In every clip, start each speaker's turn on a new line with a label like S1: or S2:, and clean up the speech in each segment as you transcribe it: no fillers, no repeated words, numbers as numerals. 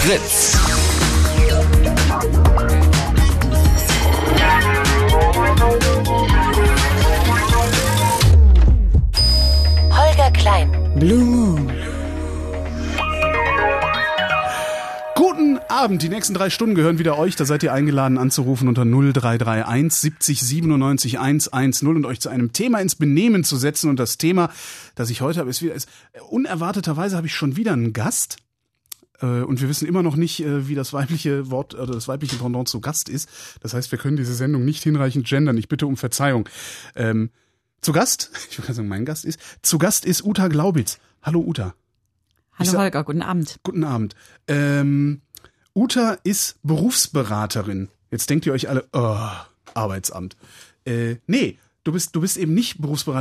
S1: Fritz.
S2: Holger Klein.
S3: Blue Moon.
S4: Guten Abend, die nächsten 3 Stunden gehören wieder euch. Da seid ihr eingeladen anzurufen unter 0331 70 97 110 und euch zu einem Thema ins Benehmen zu setzen. Und das Thema, das ich heute habe, ist unerwarteterweise habe ich schon wieder einen Gast. Und wir wissen immer noch nicht, wie das weibliche Wort oder das weibliche Pendant zu Gast ist. Das heißt, wir können diese Sendung nicht hinreichend gendern. Ich bitte um Verzeihung. Zu Gast ist Uta Glaubitz. Hallo Uta.
S3: Hallo Holger, guten Abend.
S4: Guten Abend. Uta ist Berufsberaterin. Jetzt denkt ihr euch alle, Arbeitsamt. Nee, du bist eben nicht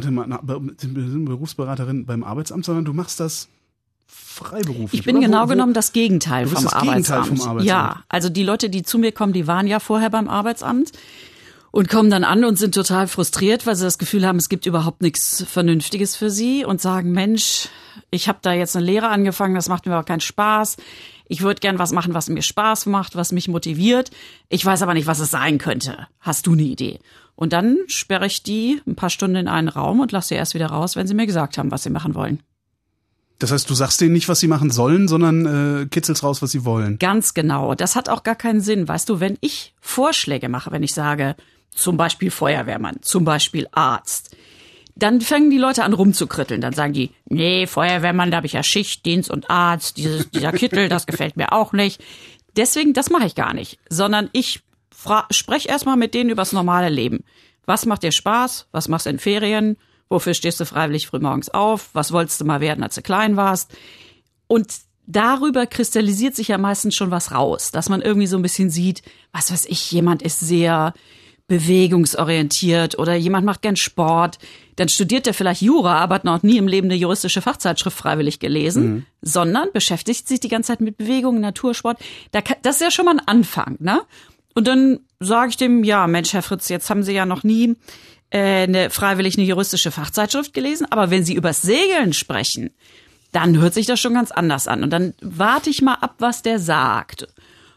S4: Berufsberaterin beim Arbeitsamt, sondern du machst das freiberuflich.
S3: Ich bin genommen das Gegenteil vom Arbeitsamt.
S4: Ja,
S3: also die Leute, die zu mir kommen, die waren ja vorher beim Arbeitsamt und kommen dann an und sind total frustriert, weil sie das Gefühl haben, es gibt überhaupt nichts Vernünftiges für sie und sagen, Mensch, ich habe da jetzt eine Lehre angefangen, das macht mir aber keinen Spaß. Ich würde gern was machen, was mir Spaß macht, was mich motiviert. Ich weiß aber nicht, was es sein könnte. Hast du eine Idee? Und dann sperre ich die ein paar Stunden in einen Raum und lasse sie erst wieder raus, wenn sie mir gesagt haben, was sie machen wollen.
S4: Das heißt, du sagst denen nicht, was sie machen sollen, sondern kitzelst raus, was sie wollen.
S3: Ganz genau. Das hat auch gar keinen Sinn. Weißt du, wenn ich Vorschläge mache, wenn ich sage, zum Beispiel Feuerwehrmann, zum Beispiel Arzt, dann fangen die Leute an rumzukritteln. Dann sagen die, nee, Feuerwehrmann, da habe ich ja Schicht, Dienst und Arzt, dieser Kittel, das gefällt mir auch nicht. Deswegen, das mache ich gar nicht. Sondern ich spreche erstmal mit denen übers normale Leben. Was macht dir Spaß? Was machst du in Ferien? Wofür stehst du freiwillig frühmorgens auf? Was wolltest du mal werden, als du klein warst? Und darüber kristallisiert sich ja meistens schon was raus, dass man irgendwie so ein bisschen sieht, was weiß ich, jemand ist sehr bewegungsorientiert oder jemand macht gern Sport. Dann studiert er vielleicht Jura, aber hat noch nie im Leben eine juristische Fachzeitschrift freiwillig gelesen, sondern beschäftigt sich die ganze Zeit mit Bewegung, Natursport. Das ist ja schon mal ein Anfang, ne? Und dann sage ich dem, ja, Mensch, Herr Fritz, jetzt haben Sie ja noch nie eine juristische Fachzeitschrift gelesen, aber wenn Sie übers Segeln sprechen, dann hört sich das schon ganz anders an. Und dann warte ich mal ab, was der sagt.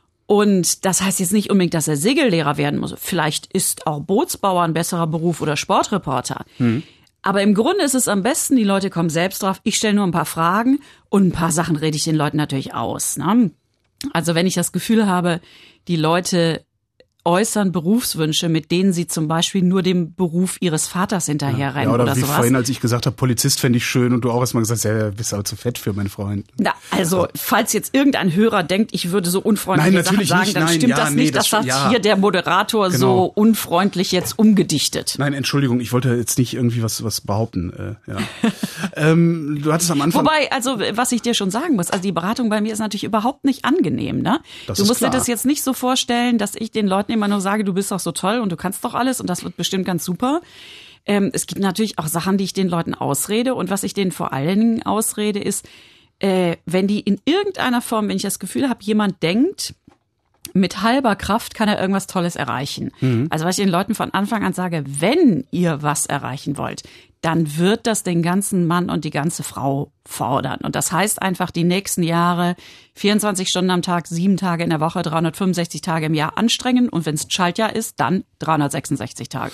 S3: Und das heißt jetzt nicht unbedingt, dass er Segellehrer werden muss. Vielleicht ist auch Bootsbauer ein besserer Beruf oder Sportreporter. Aber im Grunde ist es am besten, die Leute kommen selbst drauf. Ich stelle nur ein paar Fragen und ein paar Sachen rede ich den Leuten natürlich aus, ne? Also wenn ich das Gefühl habe, die Leute äußern Berufswünsche, mit denen sie zum Beispiel nur dem Beruf ihres Vaters hinterherrennen oder
S4: wie
S3: sowas.
S4: Vorhin, als ich gesagt habe, Polizist fände ich schön und du auch erstmal gesagt hast, ja, bist aber zu fett für meinen Freund.
S3: Na, also, falls jetzt irgendein Hörer denkt, ich würde so unfreundliche Sachen sagen, dann stimmt das nicht. Das hat hier der Moderator so unfreundlich jetzt umgedichtet.
S4: Nein, Entschuldigung, ich wollte jetzt nicht irgendwie was behaupten. Du hattest am Anfang...
S3: Wobei, also, was ich dir schon sagen muss, also die Beratung bei mir ist natürlich überhaupt nicht angenehm, ne? Du musst dir das jetzt nicht so vorstellen, dass ich den Leuten immer nur sage, du bist doch so toll und du kannst doch alles und das wird bestimmt ganz super. Es gibt natürlich auch Sachen, die ich den Leuten ausrede und was ich denen vor allen Dingen ausrede ist, wenn die in irgendeiner Form, wenn ich das Gefühl habe, jemand denkt, mit halber Kraft kann er irgendwas Tolles erreichen. Also was ich den Leuten von Anfang an sage, wenn ihr was erreichen wollt, dann wird das den ganzen Mann und die ganze Frau fordern. Und das heißt einfach die nächsten Jahre 24 Stunden am Tag, 7 Tage in der Woche, 365 Tage im Jahr anstrengen. Und wenn es ein Schaltjahr ist, dann 366 Tage.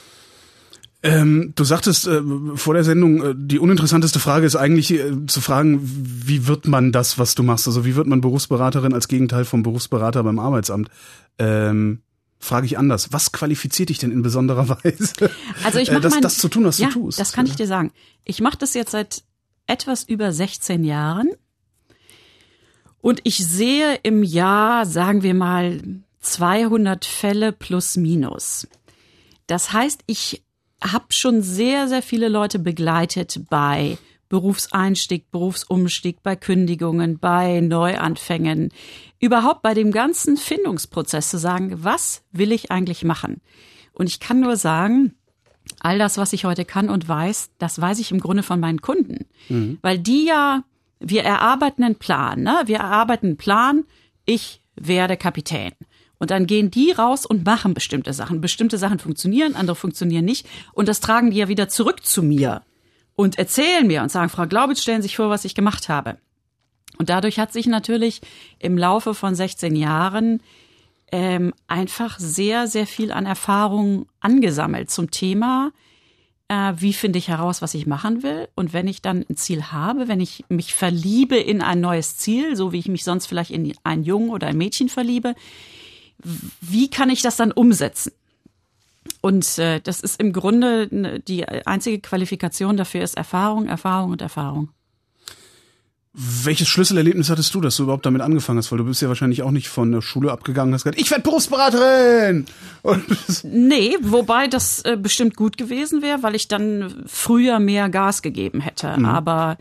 S4: Du sagtest vor der Sendung, die uninteressanteste Frage ist eigentlich zu fragen, wie wird man das, was du machst? Also wie wird man Berufsberaterin als Gegenteil vom Berufsberater beim Arbeitsamt? Frage ich anders. Was qualifiziert dich denn in besonderer Weise,
S3: also ich mach
S4: das zu tun, was du tust?
S3: Das kann ich dir sagen. Ich mache das jetzt seit etwas über 16 Jahren und ich sehe im Jahr, sagen wir mal, 200 Fälle plus minus. Das heißt, ich habe schon sehr, sehr viele Leute begleitet bei Berufseinstieg, Berufsumstieg, bei Kündigungen, bei Neuanfängen, überhaupt bei dem ganzen Findungsprozess zu sagen, was will ich eigentlich machen? Und ich kann nur sagen, all das, was ich heute kann und weiß, das weiß ich im Grunde von meinen Kunden. Weil wir erarbeiten einen Plan, ne? Wir erarbeiten einen Plan, ich werde Kapitän. Und dann gehen die raus und machen bestimmte Sachen. Bestimmte Sachen funktionieren, andere funktionieren nicht. Und das tragen die ja wieder zurück zu mir und erzählen mir und sagen, Frau Glaubitz, stellen Sie sich vor, was ich gemacht habe. Und dadurch hat sich natürlich im Laufe von 16 Jahren einfach sehr, sehr viel an Erfahrung angesammelt zum Thema, wie finde ich heraus, was ich machen will. Und wenn ich dann ein Ziel habe, wenn ich mich verliebe in ein neues Ziel, so wie ich mich sonst vielleicht in einen Jungen oder ein Mädchen verliebe, wie kann ich das dann umsetzen? Und das ist im Grunde die einzige Qualifikation dafür ist Erfahrung, Erfahrung und Erfahrung.
S4: Welches Schlüsselerlebnis hattest du, dass du überhaupt damit angefangen hast? Weil du bist ja wahrscheinlich auch nicht von der Schule abgegangen und hast gesagt, ich werde Berufsberaterin!
S3: Nee, wobei das bestimmt gut gewesen wäre, weil ich dann früher mehr Gas gegeben hätte. Aber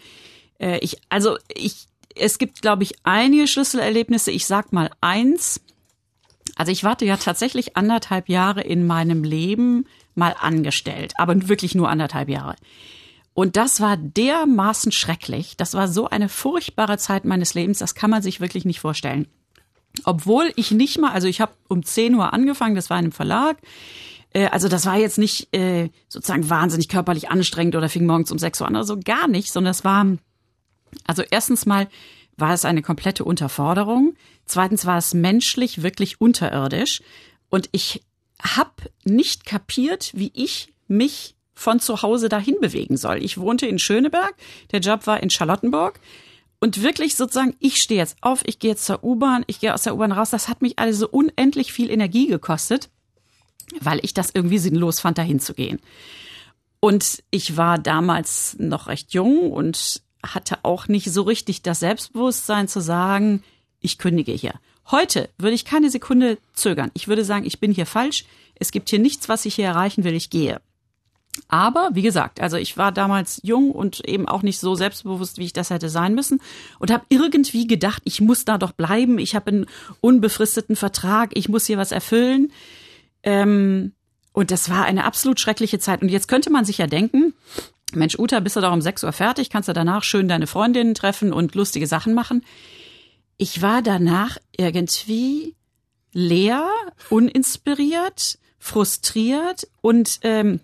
S3: es gibt, glaube ich, einige Schlüsselerlebnisse. Ich sag mal eins. Also ich warte ja tatsächlich 1,5 Jahre in meinem Leben mal angestellt, aber wirklich nur 1,5 Jahre. Und das war dermaßen schrecklich. Das war so eine furchtbare Zeit meines Lebens, das kann man sich wirklich nicht vorstellen. Obwohl ich nicht mal, also ich habe um 10 Uhr angefangen, das war in einem Verlag. Also das war jetzt nicht sozusagen wahnsinnig körperlich anstrengend oder fing morgens um 6 Uhr an oder so, gar nicht, sondern es war, also erstens mal war es eine komplette Unterforderung. Zweitens war es menschlich wirklich unterirdisch. Und ich habe nicht kapiert, wie ich mich von zu Hause dahin bewegen soll. Ich wohnte in Schöneberg, der Job war in Charlottenburg. Und wirklich sozusagen, ich stehe jetzt auf, ich gehe jetzt zur U-Bahn, ich gehe aus der U-Bahn raus. Das hat mich alles so unendlich viel Energie gekostet, weil ich das irgendwie sinnlos fand, dahin zu gehen. Und ich war damals noch recht jung und hatte auch nicht so richtig das Selbstbewusstsein zu sagen, ich kündige hier. Heute würde ich keine Sekunde zögern. Ich würde sagen, ich bin hier falsch. Es gibt hier nichts, was ich hier erreichen will. Ich gehe. Aber, wie gesagt, also ich war damals jung und eben auch nicht so selbstbewusst, wie ich das hätte sein müssen und habe irgendwie gedacht, ich muss da doch bleiben. Ich habe einen unbefristeten Vertrag. Ich muss hier was erfüllen. Und das war eine absolut schreckliche Zeit. Und jetzt könnte man sich ja denken, Mensch, Uta, bist du doch um 6 Uhr fertig? Kannst du danach schön deine Freundinnen treffen und lustige Sachen machen? Ich war danach irgendwie leer, uninspiriert, frustriert und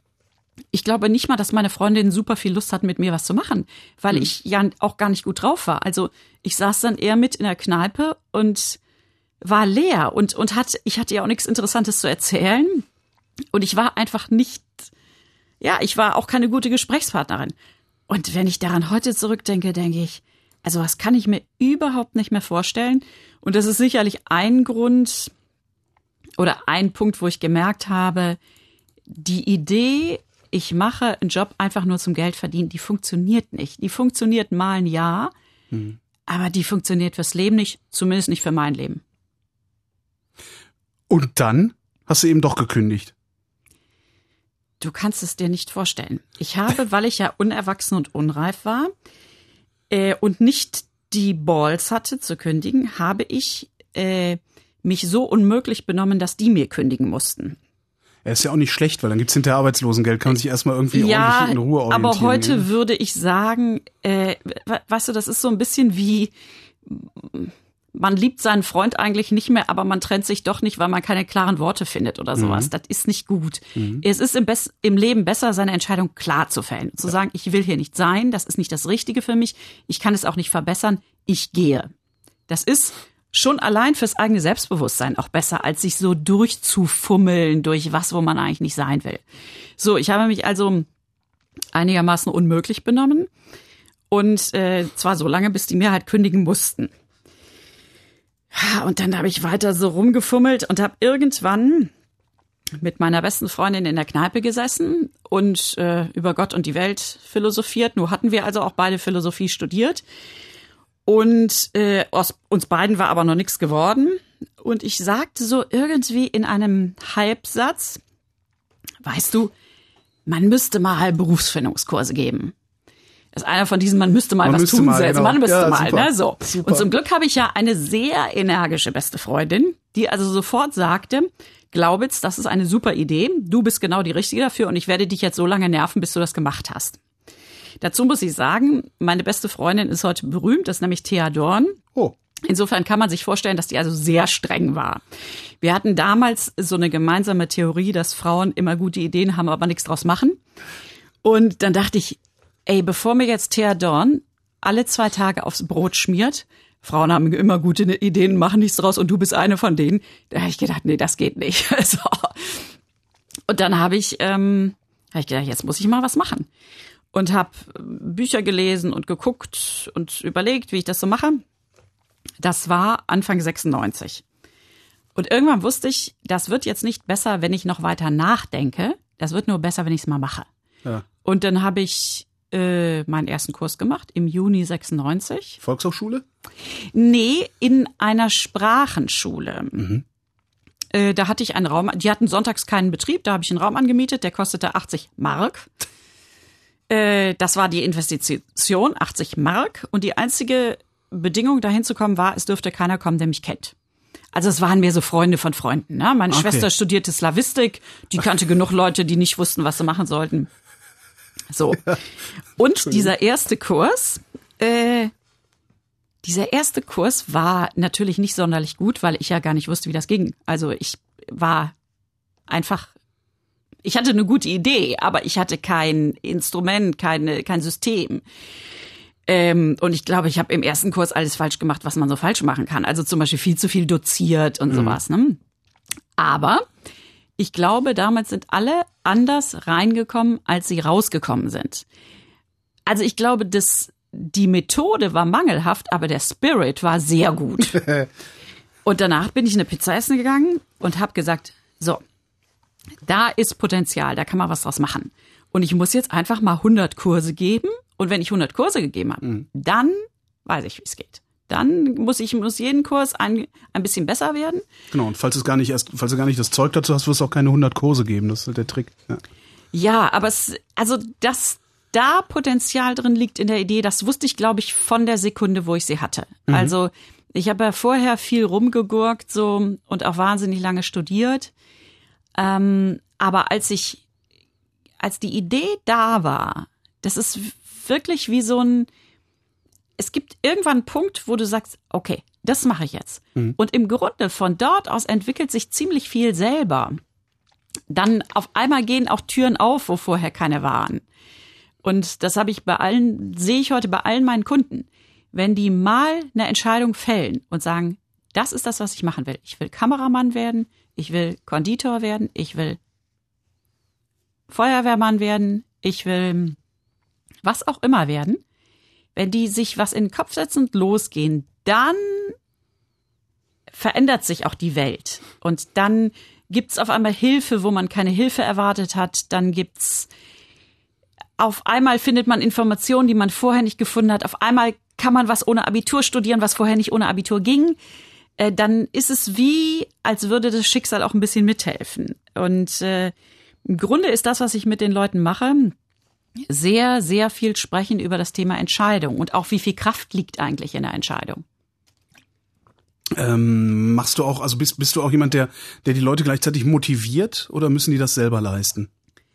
S3: ich glaube nicht mal, dass meine Freundinnen super viel Lust hatten, mit mir was zu machen, weil ich ja auch gar nicht gut drauf war. Also ich saß dann eher mit in der Kneipe und war leer und ich hatte ja auch nichts Interessantes zu erzählen und ich war einfach nicht, ja, ich war auch keine gute Gesprächspartnerin. Und wenn ich daran heute zurückdenke, denke ich, also was kann ich mir überhaupt nicht mehr vorstellen? Und das ist sicherlich ein Grund oder ein Punkt, wo ich gemerkt habe, die Idee, ich mache einen Job einfach nur zum Geld verdienen, die funktioniert nicht. Die funktioniert mal ein Jahr, aber die funktioniert fürs Leben nicht, zumindest nicht für mein Leben.
S4: Und dann hast du eben doch gekündigt.
S3: Du kannst es dir nicht vorstellen. Ich habe, weil ich ja unerwachsen und unreif war und nicht die Balls hatte zu kündigen, habe ich mich so unmöglich benommen, dass die mir kündigen mussten.
S4: Er ist ja auch nicht schlecht, weil dann gibt's hinterher Arbeitslosengeld, kann man sich erstmal irgendwie ordentlich in Ruhe orientieren.
S3: Aber heute würde ich sagen, weißt du, das ist so ein bisschen wie, man liebt seinen Freund eigentlich nicht mehr, aber man trennt sich doch nicht, weil man keine klaren Worte findet oder sowas. Das ist nicht gut. Es ist im Leben besser, seine Entscheidung klar zu fällen. Zu sagen, ich will hier nicht sein, das ist nicht das Richtige für mich, ich kann es auch nicht verbessern, ich gehe. Das ist schon allein fürs eigene Selbstbewusstsein auch besser, als sich so durchzufummeln durch was, wo man eigentlich nicht sein will. So, ich habe mich also einigermaßen unmöglich benommen und zwar so lange, bis die mir halt kündigen mussten. Und dann habe ich weiter so rumgefummelt und habe irgendwann mit meiner besten Freundin in der Kneipe gesessen und über Gott und die Welt philosophiert. Nur hatten wir also auch beide Philosophie studiert. Und aus uns beiden war aber noch nichts geworden. Und ich sagte so irgendwie in einem Halbsatz, weißt du, man müsste mal Berufsfindungskurse geben. Das ist einer von diesen, man müsste mal was tun. Genau. Man müsste mal, super. Ne? So. Super. Und zum Glück habe ich ja eine sehr energische beste Freundin, die also sofort sagte, Glaubitz, das ist eine super Idee. Du bist genau die Richtige dafür und ich werde dich jetzt so lange nerven, bis du das gemacht hast. Dazu muss ich sagen, meine beste Freundin ist heute berühmt, das ist nämlich Thea Dorn.
S4: Oh.
S3: Insofern kann man sich vorstellen, dass die also sehr streng war. Wir hatten damals so eine gemeinsame Theorie, dass Frauen immer gute Ideen haben, aber nichts draus machen. Und dann dachte ich, ey, bevor mir jetzt Thea Dorn alle 2 Tage aufs Brot schmiert. Frauen haben immer gute Ideen, machen nichts draus und du bist eine von denen. Da habe ich gedacht, nee, das geht nicht. So. Und dann habe ich gedacht, jetzt muss ich mal was machen. Und habe Bücher gelesen und geguckt und überlegt, wie ich das so mache. Das war Anfang 96. Und irgendwann wusste ich, das wird jetzt nicht besser, wenn ich noch weiter nachdenke. Das wird nur besser, wenn ich es mal mache.
S4: Ja.
S3: Und dann habe ich meinen ersten Kurs gemacht im Juni 96.
S4: Volkshochschule?
S3: Nee, in einer Sprachenschule.
S4: Mhm.
S3: Da hatte ich einen Raum, die hatten sonntags keinen Betrieb, da habe ich einen Raum angemietet, der kostete 80 Mark. Das war die Investition, 80 Mark. Und die einzige Bedingung, dahin zu kommen, war, es dürfte keiner kommen, der mich kennt. Also es waren mehr so Freunde von Freunden. Ne? Meine Schwester studierte Slawistik, die kannte genug Leute, die nicht wussten, was sie machen sollten. So. Und dieser erste Kurs war natürlich nicht sonderlich gut, weil ich ja gar nicht wusste, wie das ging. Also ich hatte eine gute Idee, aber ich hatte kein Instrument, kein System. Und ich glaube, ich habe im ersten Kurs alles falsch gemacht, was man so falsch machen kann. Also zum Beispiel viel zu viel doziert und sowas. Ne? Aber ich glaube, damals sind alle anders reingekommen, als sie rausgekommen sind. Also ich glaube, die Methode war mangelhaft, aber der Spirit war sehr gut. Und danach bin ich eine Pizza essen gegangen und habe gesagt, so, da ist Potenzial, da kann man was draus machen. Und ich muss jetzt einfach mal 100 Kurse geben. Und wenn ich 100 Kurse gegeben habe, dann weiß ich, wie es geht. Dann muss jeden Kurs ein bisschen besser werden.
S4: Genau, und falls du gar nicht das Zeug dazu hast, wirst du auch keine 100 Kurse geben. Das ist der Trick.
S3: Ja, aber dass da Potenzial drin liegt in der Idee, das wusste ich, glaube ich, von der Sekunde, wo ich sie hatte. Also ich habe ja vorher viel rumgegurkt so und auch wahnsinnig lange studiert. Aber als die Idee da war, das ist wirklich wie es gibt irgendwann einen Punkt, wo du sagst, okay, das mache ich jetzt. Und im Grunde von dort aus entwickelt sich ziemlich viel selber. Dann auf einmal gehen auch Türen auf, wo vorher keine waren. Und das sehe ich heute bei allen meinen Kunden. Wenn die mal eine Entscheidung fällen und sagen, das ist das, was ich machen will. Ich will Kameramann werden, ich will Konditor werden, ich will Feuerwehrmann werden, ich will was auch immer werden. Wenn die sich was in den Kopf setzen und losgehen, dann verändert sich auch die Welt. Und dann gibt's auf einmal Hilfe, wo man keine Hilfe erwartet hat. Dann auf einmal findet man Informationen, die man vorher nicht gefunden hat. Auf einmal kann man was ohne Abitur studieren, was vorher nicht ohne Abitur ging. Dann ist es wie, als würde das Schicksal auch ein bisschen mithelfen. Und im Grunde ist das, was ich mit den Leuten mache, sehr, sehr viel sprechen über das Thema Entscheidung und auch wie viel Kraft liegt eigentlich in der Entscheidung.
S4: Machst du auch, also bist du auch jemand, der die Leute gleichzeitig motiviert oder müssen die das selber leisten?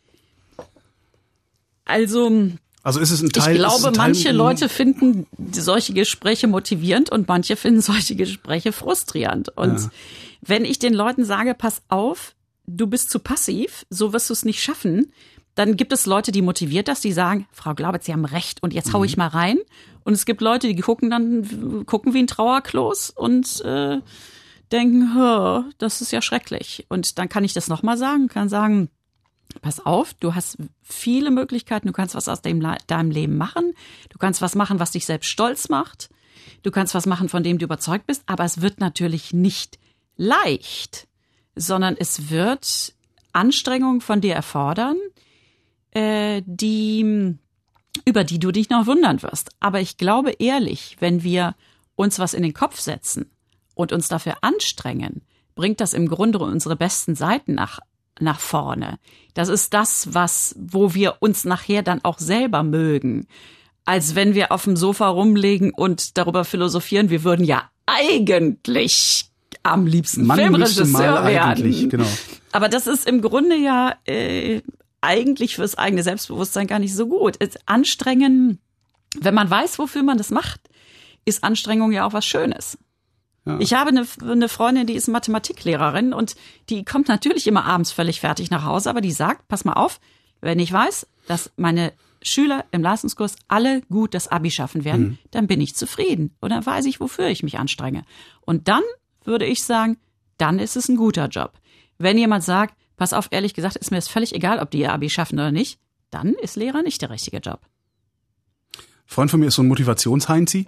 S3: Also
S4: ist es ein Teil?
S3: Ich glaube, manche Leute finden solche Gespräche motivierend und manche finden solche Gespräche frustrierend. Und wenn ich den Leuten sage, pass auf, du bist zu passiv, so wirst du es nicht schaffen, dann gibt es Leute, die motiviert das, die sagen, Frau Glaubitz, Sie haben recht und jetzt hau ich mal rein. Und es gibt Leute, die gucken wie ein Trauerklos und denken, das ist ja schrecklich. Und dann kann ich das nochmal sagen, kann sagen, pass auf, du hast viele Möglichkeiten, du kannst was aus deinem Leben machen, du kannst was machen, was dich selbst stolz macht, du kannst was machen, von dem du überzeugt bist, aber es wird natürlich nicht leicht, sondern es wird Anstrengungen von dir erfordern, über die du dich noch wundern wirst. Aber ich glaube ehrlich, wenn wir uns was in den Kopf setzen und uns dafür anstrengen, bringt das im Grunde unsere besten Seiten nach vorne. Das ist das, wo wir uns nachher dann auch selber mögen. Als wenn wir auf dem Sofa rumlegen und darüber philosophieren, wir würden ja eigentlich am liebsten Filmregisseur werden.
S4: Genau.
S3: Aber das ist im Grunde ja eigentlich fürs eigene Selbstbewusstsein gar nicht so gut. Anstrengen, wenn man weiß, wofür man das macht, ist Anstrengung ja auch was Schönes. Ja. Ich habe eine Freundin, die ist Mathematiklehrerin und die kommt natürlich immer abends völlig fertig nach Hause, aber die sagt, pass mal auf, wenn ich weiß, dass meine Schüler im Leistungskurs alle gut das Abi schaffen werden, dann bin ich zufrieden. Und dann weiß ich, wofür ich mich anstrenge. Und dann würde ich sagen, dann ist es ein guter Job. Wenn jemand sagt, pass auf, ehrlich gesagt, ist mir das völlig egal, ob die ihr Abi schaffen oder nicht, dann ist Lehrer nicht der richtige Job.
S4: Freund von mir ist so ein Motivationsheinzi.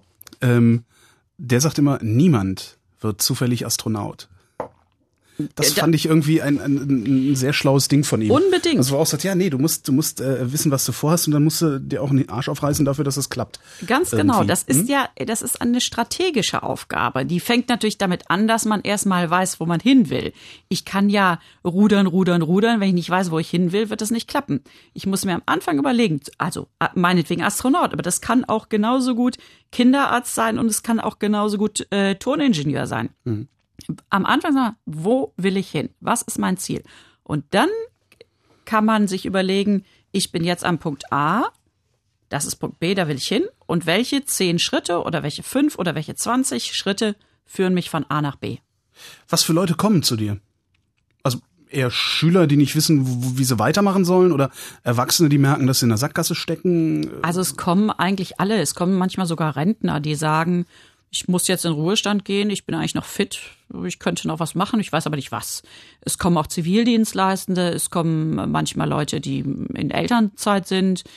S4: Der sagt immer, niemand wird zufällig Astronaut. Das fand ich irgendwie ein sehr schlaues Ding von ihm.
S3: Unbedingt.
S4: Also wo er auch sagt, ja, nee, du musst wissen, was du vorhast und dann musst du dir auch den Arsch aufreißen dafür, dass es klappt.
S3: Ganz genau. Das ist eine strategische Aufgabe. Die fängt natürlich damit an, dass man erstmal weiß, wo man hin will. Ich kann ja rudern. Wenn ich nicht weiß, wo ich hin will, wird das nicht klappen. Ich muss mir am Anfang überlegen, also meinetwegen Astronaut, aber das kann auch genauso gut Kinderarzt sein und es kann auch genauso gut Toningenieur sein. Am Anfang sagen wir, wo will ich hin? Was ist mein Ziel? Und dann kann man sich überlegen, ich bin jetzt am Punkt A, das ist Punkt B, da will ich hin. Und welche 10 Schritte oder welche 5 oder welche 20 Schritte führen mich von A nach B?
S4: Was für Leute kommen zu dir? Also eher Schüler, die nicht wissen, wie sie weitermachen sollen oder Erwachsene, die merken, dass sie in der Sackgasse stecken?
S3: Also es kommen eigentlich alle. Es kommen manchmal sogar Rentner, die sagen, ich muss jetzt in Ruhestand gehen, ich bin eigentlich noch fit, ich könnte noch was machen, ich weiß aber nicht was. Es kommen auch Zivildienstleistende, es kommen manchmal Leute, die in Elternzeit sind.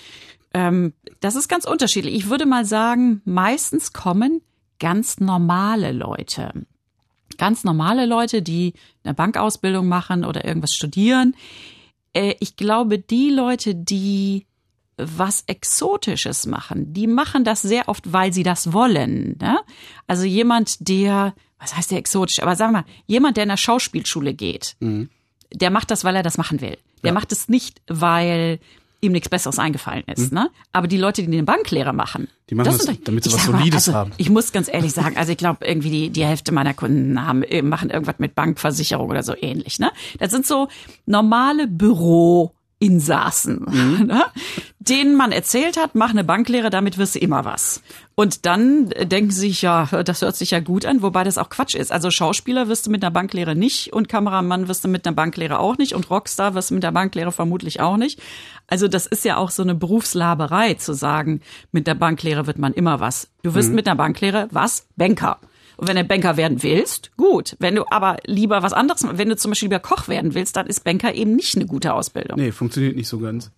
S3: Das ist ganz unterschiedlich. Ich würde mal sagen, meistens kommen ganz normale Leute. Ganz normale Leute, die eine Bankausbildung machen oder irgendwas studieren. Ich glaube, die Leute, die was Exotisches machen, die machen das sehr oft, weil sie das wollen. Ne? Also jemand, der, was heißt der exotisch, aber sagen wir mal, jemand, der in der Schauspielschule geht, der macht das, weil er das machen will. Der macht es nicht, weil ihm nichts Besseres eingefallen ist. Ne? Aber die Leute, die den Banklehrer machen,
S4: die machen das, damit sie was Solides haben.
S3: Ich muss ganz ehrlich sagen, also ich glaube, irgendwie die Hälfte meiner Kunden machen irgendwas mit Bankversicherung oder so ähnlich. Ne? Das sind so normale Büroinsassen, ne? Denen man erzählt hat, mach eine Banklehre, damit wirst du immer was. Und dann denken sie sich, ja, das hört sich ja gut an, wobei das auch Quatsch ist. Also Schauspieler wirst du mit einer Banklehre nicht und Kameramann wirst du mit einer Banklehre auch nicht und Rockstar wirst du mit der Banklehre vermutlich auch nicht. Also das ist ja auch so eine Berufslaberei zu sagen, mit der Banklehre wird man immer was. Du wirst mit einer Banklehre was? Banker. Und wenn du Banker werden willst, gut. Wenn du aber lieber was anderes, wenn du zum Beispiel lieber Koch werden willst, dann ist Banker eben nicht eine gute Ausbildung.
S4: Nee, funktioniert nicht so ganz.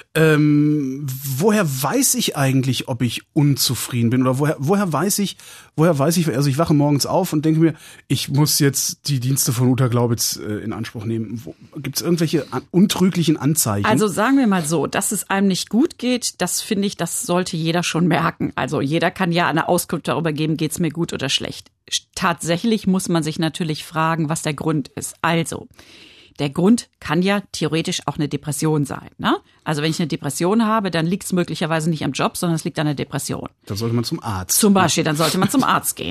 S4: Woher weiß ich eigentlich, ob ich unzufrieden bin? Oder woher weiß ich, also ich wache morgens auf und denke mir, ich muss jetzt die Dienste von Uta Glaubitz in Anspruch nehmen. Gibt es irgendwelche untrüglichen Anzeichen?
S3: Also sagen wir mal so, dass es einem nicht gut geht, das finde ich, das sollte jeder schon merken. Also jeder kann ja eine Auskunft darüber geben, geht's mir gut oder schlecht. Tatsächlich muss man sich natürlich fragen, was der Grund ist. Also der Grund kann ja theoretisch auch eine Depression sein. Ne? Also wenn ich eine Depression habe, dann liegt es möglicherweise nicht am Job, sondern es liegt an der Depression.
S4: Dann sollte man zum Arzt.
S3: Zum Beispiel, dann sollte man zum Arzt gehen.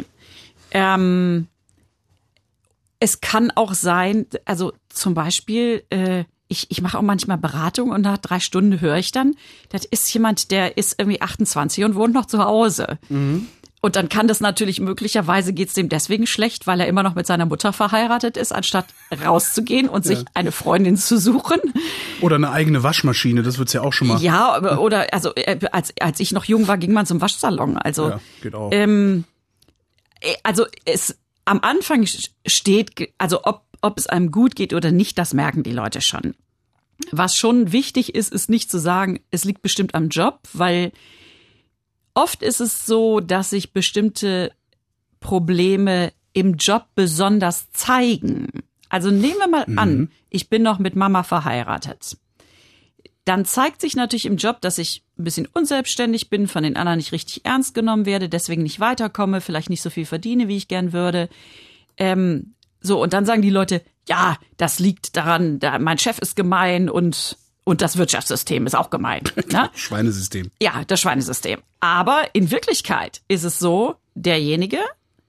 S3: Es kann auch sein, also zum Beispiel, ich mache auch manchmal Beratung und nach 3 Stunden höre ich dann, das ist jemand, der ist irgendwie 28 und wohnt noch zu Hause. Und dann kann das natürlich möglicherweise geht's dem deswegen schlecht, weil er immer noch mit seiner Mutter verheiratet ist, anstatt rauszugehen und sich eine Freundin zu suchen.
S4: Oder eine eigene Waschmaschine, das wird's ja auch schon mal.
S3: Ja, oder also als ich noch jung war, ging man zum Waschsalon. Also
S4: ja, geht auch.
S3: Also es am Anfang steht, also ob es einem gut geht oder nicht, das merken die Leute schon. Was schon wichtig ist, ist nicht zu sagen, es liegt bestimmt am Job, weil oft ist es so, dass sich bestimmte Probleme im Job besonders zeigen. Also nehmen wir mal an, ich bin noch mit Mama verheiratet. Dann zeigt sich natürlich im Job, dass ich ein bisschen unselbstständig bin, von den anderen nicht richtig ernst genommen werde, deswegen nicht weiterkomme, vielleicht nicht so viel verdiene, wie ich gern würde. So, und dann sagen die Leute, ja, das liegt daran, mein Chef ist gemein und das Wirtschaftssystem ist auch gemein. Ne?
S4: Schweinesystem.
S3: Ja, das Schweinesystem. Aber in Wirklichkeit ist es so, derjenige,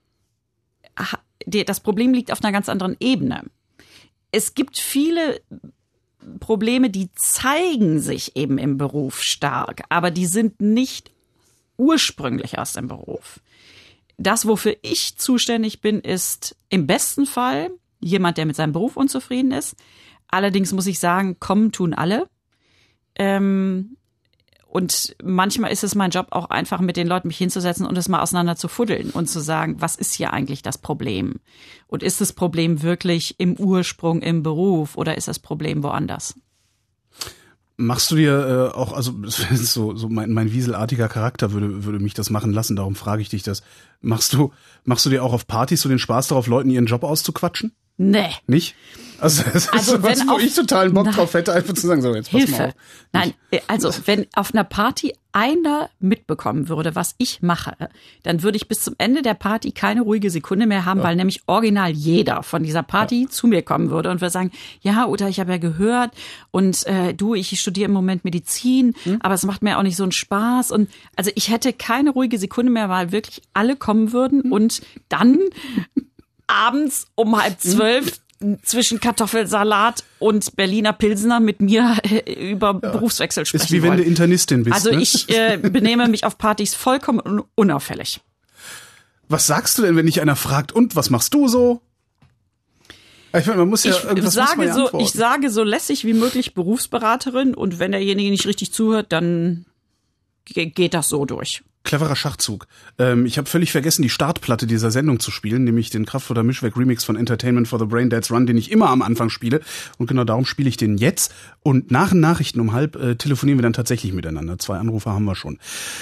S3: das Problem liegt auf einer ganz anderen Ebene. Es gibt viele Probleme, die zeigen sich eben im Beruf stark, aber die sind nicht ursprünglich aus dem Beruf. Das, wofür ich zuständig bin, ist im besten Fall jemand, der mit seinem Beruf unzufrieden ist. Allerdings muss ich sagen, kommen tun alle. Und manchmal ist es mein Job auch einfach, mit den Leuten mich hinzusetzen und es mal auseinander zu fuddeln und zu sagen, was ist hier eigentlich das Problem? Und ist das Problem wirklich im Ursprung im Beruf oder ist das Problem woanders?
S4: Machst du dir auch, also so mein wieselartiger Charakter würde mich das machen lassen, darum frage ich dich das. Machst du dir auch auf Partys so den Spaß darauf, Leuten ihren Job auszuquatschen?
S3: Nee.
S4: Nicht? Also das ist so was, wo ich totalen Bock drauf hätte, einfach zu sagen, so jetzt pass mal auf.
S3: Nein, also wenn auf einer Party einer mitbekommen würde, was ich mache, dann würde ich bis zum Ende der Party keine ruhige Sekunde mehr haben, weil nämlich original jeder von dieser Party zu mir kommen würde und würde sagen, ja, Uta, ich habe ja gehört und ich studiere im Moment Medizin, aber es macht mir auch nicht so einen Spaß und also ich hätte keine ruhige Sekunde mehr, weil wirklich alle kommen würden und dann abends um 11:30 zwischen Kartoffelsalat und Berliner Pilsner mit mir über Berufswechsel sprechen
S4: Ist wie wenn du Internistin bist.
S3: Also
S4: ne?
S3: ich benehme mich auf Partys vollkommen unauffällig.
S4: Was sagst du denn, wenn dich einer fragt, und was machst du so? Ich meine, man muss ja irgendwas antworten.
S3: Ich sage so lässig wie möglich Berufsberaterin und wenn derjenige nicht richtig zuhört, dann geht das so durch.
S4: Cleverer Schachzug. Ich habe völlig vergessen, die Startplatte dieser Sendung zu spielen, nämlich den Kraftfutter Mischweg Remix von Entertainment for the Brain Dead's Run, den ich immer am Anfang spiele. Und genau darum spiele ich den jetzt. Und nach den Nachrichten um 12:30 telefonieren wir dann tatsächlich miteinander. 2 Anrufer haben wir schon.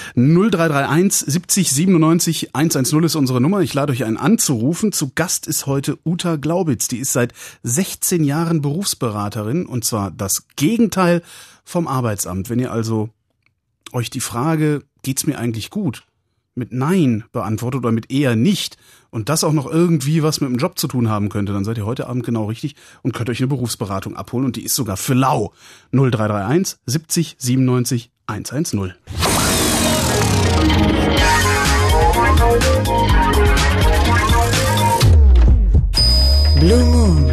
S4: 0331 70 97 110 ist unsere Nummer. Ich lade euch ein anzurufen. Zu Gast ist heute Uta Glaubitz. Die ist seit 16 Jahren Berufsberaterin und zwar das Gegenteil vom Arbeitsamt. Wenn ihr also euch die Frage, geht's mir eigentlich gut, mit Nein beantwortet oder mit eher nicht und das auch noch irgendwie was mit dem Job zu tun haben könnte, dann seid ihr heute Abend genau richtig und könnt euch eine Berufsberatung abholen und die ist sogar für lau. 0331 70 97 110.
S2: Blue Moon.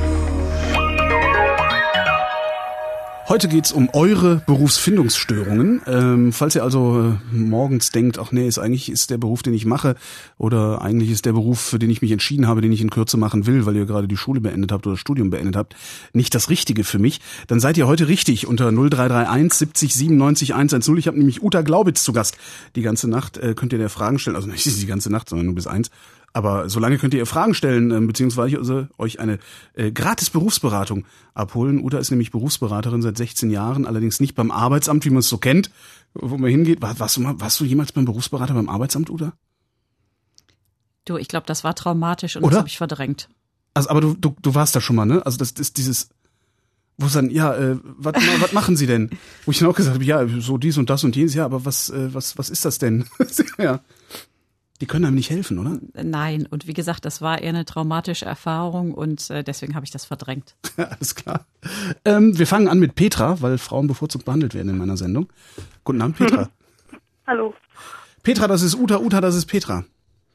S4: Heute geht's um eure Berufsfindungsstörungen. Falls ihr also morgens denkt, ach nee, eigentlich ist der Beruf, den ich mache, oder eigentlich ist der Beruf, für den ich mich entschieden habe, den ich in Kürze machen will, weil ihr gerade die Schule beendet habt oder das Studium beendet habt, nicht das Richtige für mich, dann seid ihr heute richtig unter 0331 70 97 110. Ich habe nämlich Uta Glaubitz zu Gast. Die ganze Nacht könnt ihr der Fragen stellen, also nicht die ganze Nacht, sondern nur bis 1. Aber solange könnt ihr Fragen stellen, beziehungsweise euch eine gratis Berufsberatung abholen. Uta ist nämlich Berufsberaterin seit 16 Jahren, allerdings nicht beim Arbeitsamt, wie man es so kennt, wo man hingeht. Warst du jemals beim Berufsberater beim Arbeitsamt, Uta?
S3: Du, ich glaube, das war traumatisch und
S4: Oder?
S3: Das habe ich verdrängt.
S4: Also, aber du warst da schon mal, ne? Also das ist dieses, wo es dann, was machen Sie denn? Wo ich dann auch gesagt habe, ja, so dies und das und jenes, ja, aber was ist das denn? Ja. Die können einem nicht helfen, oder?
S3: Nein, und wie gesagt, das war eher eine traumatische Erfahrung und deswegen habe ich das verdrängt.
S4: Ja, alles klar. Wir fangen an mit Petra, weil Frauen bevorzugt behandelt werden in meiner Sendung. Guten Abend, Petra.
S1: Hallo.
S4: Petra, das ist Uta, Uta, das ist Petra.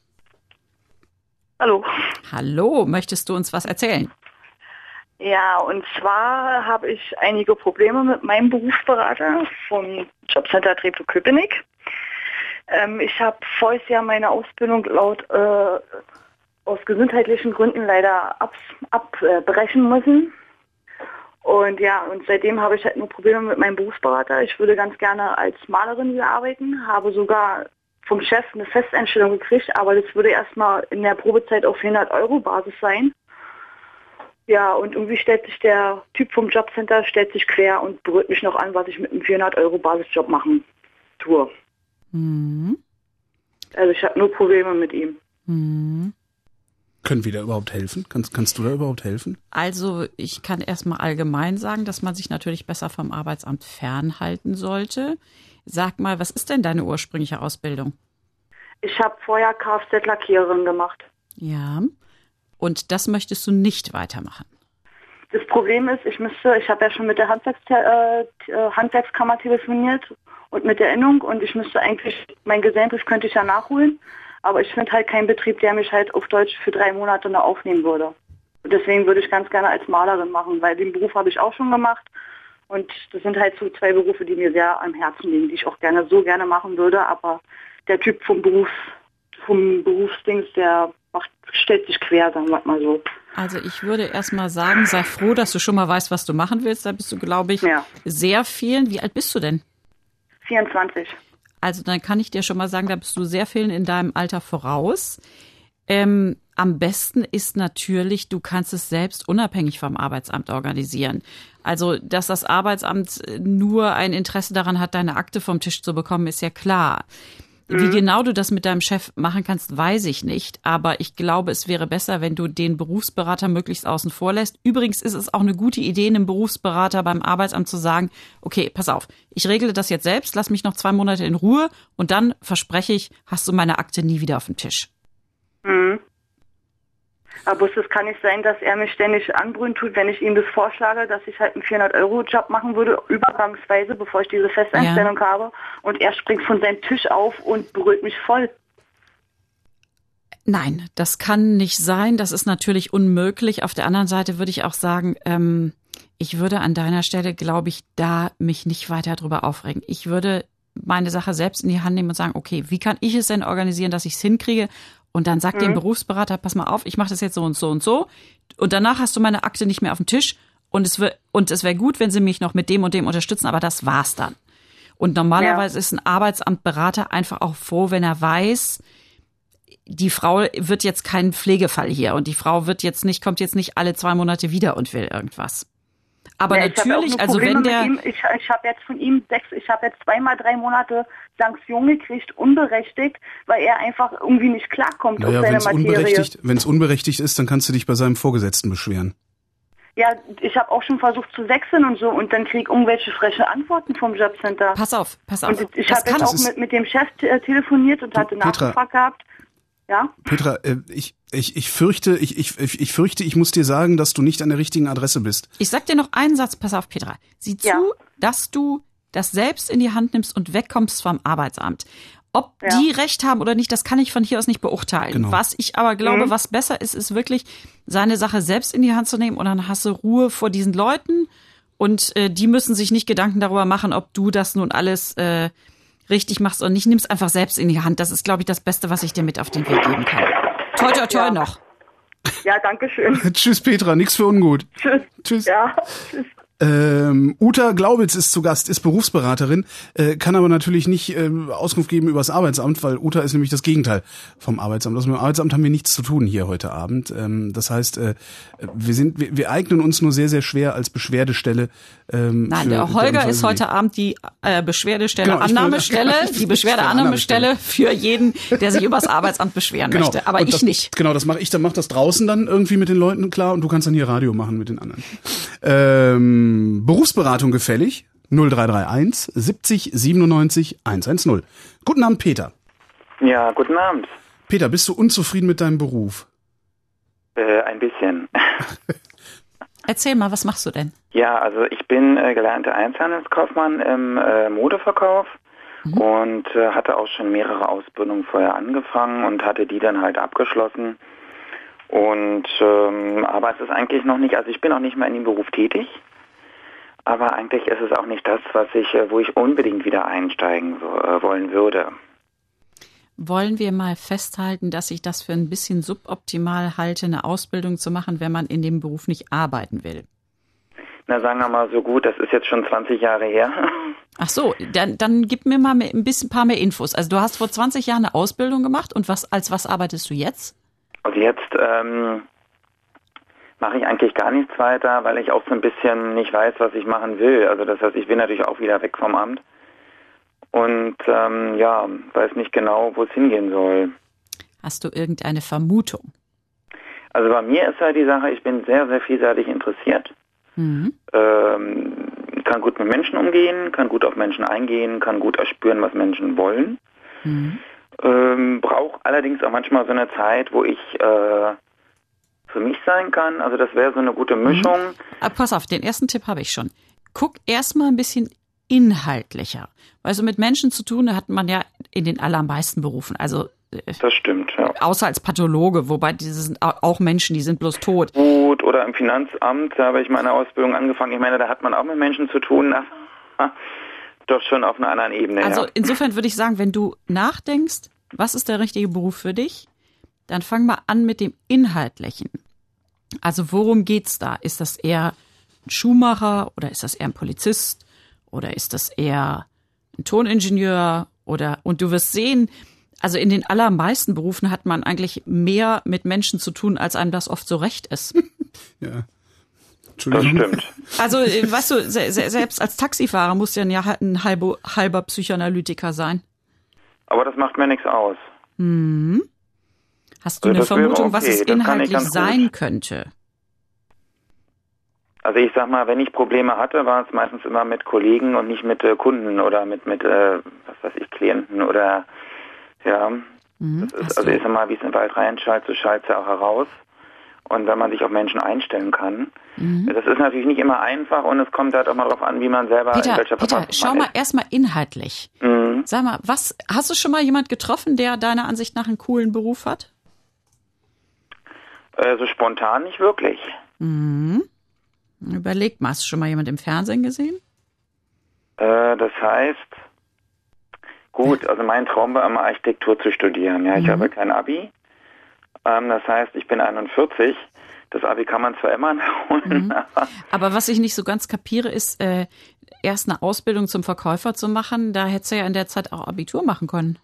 S1: Hallo.
S3: Hallo, möchtest du uns was erzählen?
S1: Ja, und zwar habe ich einige Probleme mit meinem Berufsberater vom Jobcenter Treptow-Köpenick. Ich habe voriges Jahr meine Ausbildung aus gesundheitlichen Gründen leider abbrechen müssen. Und ja, und seitdem habe ich halt nur Probleme mit meinem Berufsberater. Ich würde ganz gerne als Malerin wieder arbeiten, habe sogar vom Chef eine Festeinstellung gekriegt, aber das würde erstmal in der Probezeit auf 100 € Basis sein. Ja, und irgendwie stellt sich der Typ vom Jobcenter quer und berührt mich noch an, was ich mit einem 400 € Basisjob machen tue.
S3: Mhm.
S1: Also ich habe nur Probleme mit ihm.
S3: Mhm.
S4: Können wir da überhaupt helfen? Kannst du da überhaupt helfen?
S3: Also ich kann erstmal allgemein sagen, dass man sich natürlich besser vom Arbeitsamt fernhalten sollte. Sag mal, was ist denn deine ursprüngliche Ausbildung?
S1: Ich habe vorher Kfz-Lackiererin gemacht.
S3: Ja, und das möchtest du nicht weitermachen?
S1: Das Problem ist, ich habe ja schon mit der Handwerkskammer telefoniert und mit der Innung und ich müsste eigentlich, mein Gesellenbrief könnte ich ja nachholen, aber ich finde halt keinen Betrieb, der mich halt auf Deutsch für 3 Monate noch aufnehmen würde. Und deswegen würde ich ganz gerne als Malerin machen, weil den Beruf habe ich auch schon gemacht und das sind halt so 2 Berufe, die mir sehr am Herzen liegen, die ich auch gerne machen würde, aber der Typ vom Berufsdings, der stellt sich quer, sagen wir mal so.
S3: Also ich würde erstmal sagen, sei froh, dass du schon mal weißt, was du machen willst. Da bist du, glaube ich, sehr vielen. Wie alt bist du denn?
S1: 24.
S3: Also dann kann ich dir schon mal sagen, da bist du sehr vielen in deinem Alter voraus. Am besten ist natürlich, du kannst es selbst unabhängig vom Arbeitsamt organisieren. Also, dass das Arbeitsamt nur ein Interesse daran hat, deine Akte vom Tisch zu bekommen, ist ja klar. Wie genau du das mit deinem Chef machen kannst, weiß ich nicht. Aber ich glaube, es wäre besser, wenn du den Berufsberater möglichst außen vor lässt. Übrigens ist es auch eine gute Idee, einem Berufsberater beim Arbeitsamt zu sagen, okay, pass auf, ich regle das jetzt selbst, lass mich noch 2 Monate in Ruhe und dann verspreche ich, hast du meine Akte nie wieder auf dem Tisch.
S1: Mhm. Aber es kann nicht sein, dass er mich ständig anbrüllen tut, wenn ich ihm das vorschlage, dass ich halt einen 400-Euro-Job machen würde, übergangsweise, bevor ich diese Festeinstellung habe. Und er springt von seinem Tisch auf und berührt mich voll.
S3: Nein, das kann nicht sein. Das ist natürlich unmöglich. Auf der anderen Seite würde ich auch sagen, ich würde an deiner Stelle, glaube ich, da mich nicht weiter drüber aufregen. Ich würde meine Sache selbst in die Hand nehmen und sagen, okay, wie kann ich es denn organisieren, dass ich es hinkriege? Und dann sagt dem Berufsberater, pass mal auf, ich mache das jetzt so und so und so. Und danach hast du meine Akte nicht mehr auf dem Tisch. Und es wäre gut, wenn sie mich noch mit dem und dem unterstützen, aber das war's dann. Und normalerweise ist ein Arbeitsamtberater einfach auch froh, wenn er weiß, die Frau wird jetzt kein Pflegefall hier und die Frau kommt jetzt nicht alle 2 Monate wieder und will irgendwas. Aber natürlich, also wenn der...
S1: Ich habe jetzt von ihm 2-mal 3 Monate Sanktion gekriegt, unberechtigt, weil er einfach irgendwie nicht klarkommt auf seine Materie.
S4: Wenn es unberechtigt ist, dann kannst du dich bei seinem Vorgesetzten beschweren.
S1: Ja, ich habe auch schon versucht zu wechseln und so und dann krieg ich irgendwelche freche Antworten vom Jobcenter.
S3: Pass auf.
S1: Und ich habe jetzt auch mit dem Chef telefoniert und hatte Nachgefragt gehabt. Ja?
S4: Petra, ich fürchte, ich muss dir sagen, dass du nicht an der richtigen Adresse bist.
S3: Ich sag dir noch einen Satz, pass auf, Petra. Sieh zu, dass du das selbst in die Hand nimmst und wegkommst vom Arbeitsamt. Ob die Recht haben oder nicht, das kann ich von hier aus nicht beurteilen. Genau. Was ich aber glaube, was besser ist, ist wirklich, seine Sache selbst in die Hand zu nehmen und dann hast du Ruhe vor diesen Leuten und die müssen sich nicht Gedanken darüber machen, ob du das nun alles richtig machst oder nicht. Nimm's einfach selbst in die Hand. Das ist, glaube ich, das Beste, was ich dir mit auf den Weg geben kann. Toi, toi, toi noch.
S1: Ja, danke schön.
S4: Tschüss, Petra. Nix für ungut.
S1: Tschüss. Ja, tschüss.
S4: Uta Glaubitz ist zu Gast, ist Berufsberaterin, kann aber natürlich nicht Auskunft geben über das Arbeitsamt, weil Uta ist nämlich das Gegenteil vom Arbeitsamt. Also mit dem Arbeitsamt haben wir nichts zu tun hier heute Abend. Das heißt, wir eignen uns nur sehr, sehr schwer als Beschwerdestelle.
S3: Nein, der Holger ist heute Abend die Beschwerdestelle, genau, Annahmestelle, die Beschwerdeannahmestelle für jeden, der sich über das Arbeitsamt beschweren möchte. Aber ich nicht.
S4: Genau, das mache ich. Dann mach das draußen dann irgendwie mit den Leuten klar und du kannst dann hier Radio machen mit den anderen. Berufsberatung gefällig 0331 70 97 110. Guten Abend, Peter.
S5: Ja, guten Abend.
S4: Peter, bist du unzufrieden mit deinem Beruf?
S5: Ein bisschen.
S3: Erzähl mal, was machst du denn?
S5: Ja, also ich bin gelernter Einzelhandelskaufmann im Modeverkauf und hatte auch schon mehrere Ausbildungen vorher angefangen und hatte die dann halt abgeschlossen. Und aber es ist eigentlich noch nicht, also ich bin auch nicht mehr in dem Beruf tätig. Aber eigentlich ist es auch nicht das, wo ich unbedingt wieder einsteigen wollen würde.
S3: Wollen wir mal festhalten, dass ich das für ein bisschen suboptimal halte, eine Ausbildung zu machen, wenn man in dem Beruf nicht arbeiten will?
S5: Na, sagen wir mal so gut, das ist jetzt schon 20 Jahre her.
S3: Ach so, dann gib mir mal ein paar mehr Infos. Also du hast vor 20 Jahren eine Ausbildung gemacht und als was arbeitest du jetzt?
S5: Also jetzt mache ich eigentlich gar nichts weiter, weil ich auch so ein bisschen nicht weiß, was ich machen will. Also das heißt, ich will natürlich auch wieder weg vom Amt und weiß nicht genau, wo es hingehen soll.
S3: Hast du irgendeine Vermutung?
S5: Also bei mir ist halt die Sache, ich bin sehr, sehr vielseitig interessiert. Kann gut mit Menschen umgehen, kann gut auf Menschen eingehen, kann gut erspüren, was Menschen wollen. Brauche allerdings auch manchmal so eine Zeit, wo ich für mich sein kann. Also das wäre so eine gute Mischung.
S3: Pass auf, den ersten Tipp habe ich schon. Guck erstmal ein bisschen inhaltlicher. Weil so mit Menschen zu tun hat man ja in den allermeisten Berufen. Also
S5: das stimmt, ja.
S3: Außer als Pathologe, wobei diese sind auch Menschen, die sind bloß tot.
S5: Gut, oder im Finanzamt, da habe ich meine Ausbildung angefangen. Ich meine, da hat man auch mit Menschen zu tun. Doch schon auf einer anderen Ebene.
S3: Also insofern würde ich sagen, wenn du nachdenkst, was ist der richtige Beruf für dich, dann fang mal an mit dem Inhaltlichen. Also worum geht's da? Ist das eher ein Schuhmacher oder ist das eher ein Polizist oder ist das eher ein Toningenieur und du wirst sehen, also in den allermeisten Berufen hat man eigentlich mehr mit Menschen zu tun, als einem das oft so recht ist.
S4: Ja.
S5: Das stimmt.
S3: Also, weißt du, selbst als Taxifahrer muss ja ein halber Psychoanalytiker sein.
S5: Aber das macht mir nichts aus.
S3: Hast du eine Vermutung, was es inhaltlich sein könnte?
S5: Also ich sag mal, wenn ich Probleme hatte, war es meistens immer mit Kollegen und nicht mit Kunden oder mit Klienten oder ja. Also ich sag mal, wie es in den Wald reinschallt, so schallt es ja auch heraus. Und wenn man sich auf Menschen einstellen kann, das ist natürlich nicht immer einfach und es kommt halt auch mal darauf an, wie man selber
S3: Peter,
S5: in welcher Verfassung
S3: schau mal erstmal inhaltlich. Sag mal, hast du schon mal jemand getroffen, der deiner Ansicht nach einen coolen Beruf hat?
S5: So spontan nicht wirklich.
S3: Überleg mal, hast du schon mal jemand im Fernsehen gesehen?
S5: Das heißt, gut, also mein Traum war immer Architektur zu studieren. Ja, ich habe kein Abi. Das heißt, ich bin 41. Das Abi kann man zwar immer nachholen.
S3: Aber was ich nicht so ganz kapiere, ist, erst eine Ausbildung zum Verkäufer zu machen. Da hättest du ja in der Zeit auch Abitur machen können.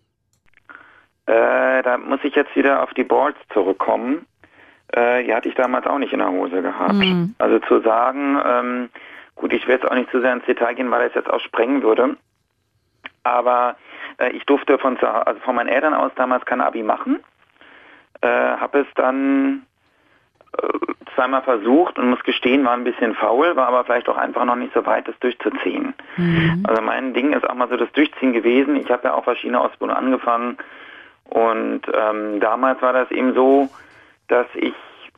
S5: Da muss ich jetzt wieder auf die Balls zurückkommen. Die hatte ich damals auch nicht in der Hose gehabt. Also zu sagen, gut, ich will jetzt auch nicht zu sehr ins Detail gehen, weil das jetzt auch sprengen würde. Aber ich durfte von meinen Eltern aus damals kein Abi machen. Habe es dann zweimal versucht und muss gestehen, war ein bisschen faul, war aber vielleicht auch einfach noch nicht so weit, das durchzuziehen. Also mein Ding ist auch mal so das Durchziehen gewesen. Ich habe ja auch verschiedene Ausbildungen angefangen und damals war das eben so, dass ich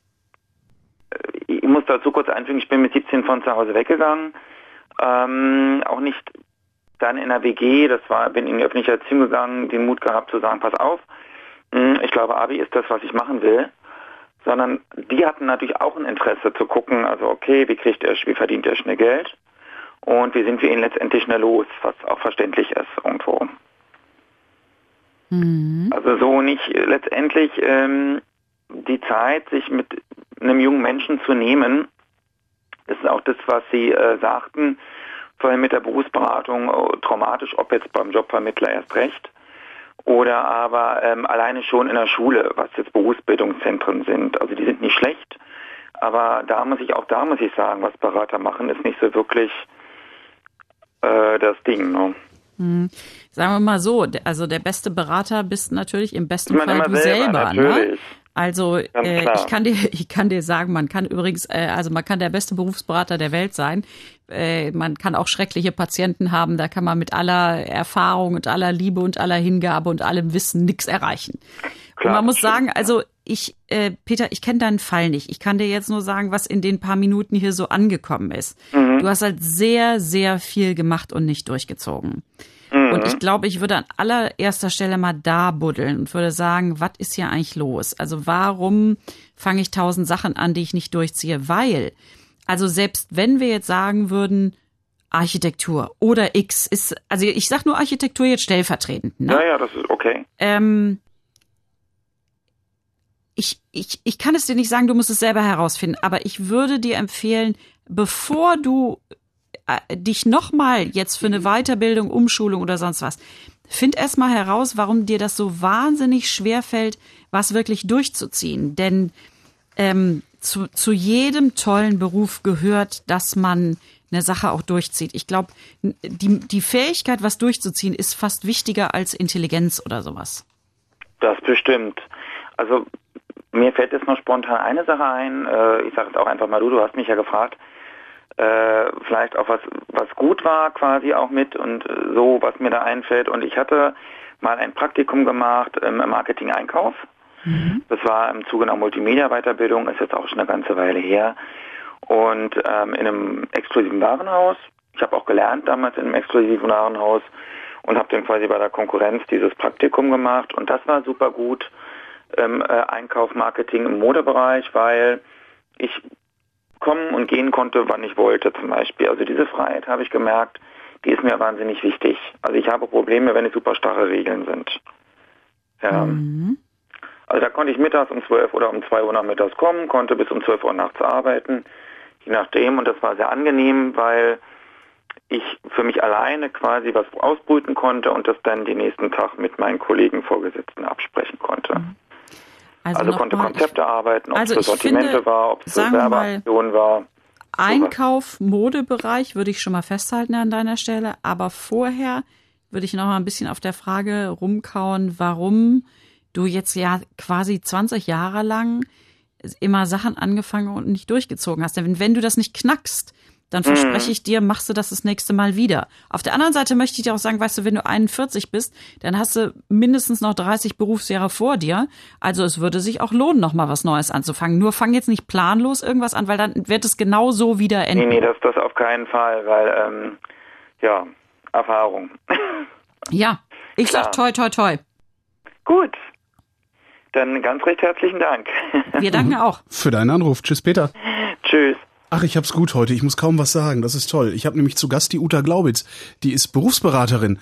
S5: muss dazu kurz einfügen, ich bin mit 17 von zu Hause weggegangen, auch nicht dann in der WG, bin in die öffentliche Erziehung gegangen, den Mut gehabt zu sagen, pass auf, ich glaube, Abi ist das, was ich machen will, sondern die hatten natürlich auch ein Interesse zu gucken, also okay, wie verdient er schnell Geld und wie sind wir ihn letztendlich schnell los, was auch verständlich ist irgendwo. Also so nicht letztendlich die Zeit, sich mit einem jungen Menschen zu nehmen, das ist auch das, was Sie sagten, vorhin mit der Berufsberatung, traumatisch, ob jetzt beim Jobvermittler erst recht, oder aber alleine schon in der Schule, was jetzt Berufsbildungszentren sind. Also die sind nicht schlecht, aber da muss ich sagen, was Berater machen, ist nicht so wirklich das Ding. Ne?
S3: Sagen wir mal so, also der beste Berater bist natürlich im besten Fall du selber. Ne? Also ich kann dir sagen, man kann übrigens, man kann der beste Berufsberater der Welt sein. Man kann auch schreckliche Patienten haben, da kann man mit aller Erfahrung und aller Liebe und aller Hingabe und allem Wissen nichts erreichen. Klar, und man muss sagen, also Peter, ich kenne deinen Fall nicht. Ich kann dir jetzt nur sagen, was in den paar Minuten hier so angekommen ist. Du hast halt sehr, sehr viel gemacht und nicht durchgezogen. Und ich glaube, ich würde an allererster Stelle mal da buddeln und würde sagen, was ist hier eigentlich los? Also warum fange ich 1000 Sachen an, die ich nicht durchziehe? Weil, also selbst wenn wir jetzt sagen würden, Architektur oder X ist, also ich sag nur Architektur jetzt stellvertretend. Ne?
S5: Ja, das ist okay.
S3: Ich kann es dir nicht sagen, du musst es selber herausfinden, aber ich würde dir empfehlen, bevor du dich nochmal jetzt für eine Weiterbildung, Umschulung oder sonst was, find erst mal heraus, warum dir das so wahnsinnig schwer fällt, was wirklich durchzuziehen. Denn zu jedem tollen Beruf gehört, dass man eine Sache auch durchzieht. Ich glaube, die Fähigkeit, was durchzuziehen, ist fast wichtiger als Intelligenz oder sowas. Das
S5: bestimmt. Also mir fällt jetzt noch spontan eine Sache ein. Ich sage jetzt auch einfach mal, du hast mich ja gefragt, vielleicht auch was gut war quasi auch mit und so, was mir da einfällt. Und ich hatte mal ein Praktikum gemacht im Marketing-Einkauf. Das war im Zuge einer Multimedia-Weiterbildung, ist jetzt auch schon eine ganze Weile her. Und in einem exklusiven Warenhaus. Ich habe auch gelernt damals in einem exklusiven Warenhaus und habe dann quasi bei der Konkurrenz dieses Praktikum gemacht. Und das war super gut im Einkauf, Marketing im Modebereich, weil ich kommen und gehen konnte, wann ich wollte zum Beispiel. Also diese Freiheit, habe ich gemerkt, die ist mir wahnsinnig wichtig. Also ich habe Probleme, wenn es super starre Regeln sind. Ja. Also da konnte ich mittags um 12 oder um 2 Uhr nachmittags kommen, konnte bis um 12 Uhr nachts arbeiten, je nachdem. Und das war sehr angenehm, weil ich für mich alleine quasi was ausbrüten konnte und das dann den nächsten Tag mit meinen Kollegen Vorgesetzten absprechen konnte. Also konnte Konzepte arbeiten, ob es für Sortimente war, ob es für Werbeaktionen war.
S3: Einkauf, Modebereich würde ich schon mal festhalten an deiner Stelle, aber vorher würde ich noch mal ein bisschen auf der Frage rumkauen, warum du jetzt ja quasi 20 Jahre lang immer Sachen angefangen und nicht durchgezogen hast. Denn wenn du das nicht knackst, dann verspreche ich dir, machst du das nächste Mal wieder. Auf der anderen Seite möchte ich dir auch sagen, weißt du, wenn du 41 bist, dann hast du mindestens noch 30 Berufsjahre vor dir. Also es würde sich auch lohnen, noch mal was Neues anzufangen. Nur fang jetzt nicht planlos irgendwas an, weil dann wird es genau so wieder enden.
S5: Nee, das auf keinen Fall, weil, Erfahrung.
S3: Ja, ich sag toi, toi, toi.
S5: Gut, dann ganz recht herzlichen Dank.
S3: Wir danken auch.
S4: Für deinen Anruf. Tschüss, Peter.
S5: Tschüss.
S4: Ach, ich hab's gut heute. Ich muss kaum was sagen. Das ist toll. Ich habe nämlich zu Gast die Uta Glaubitz. Die ist Berufsberaterin.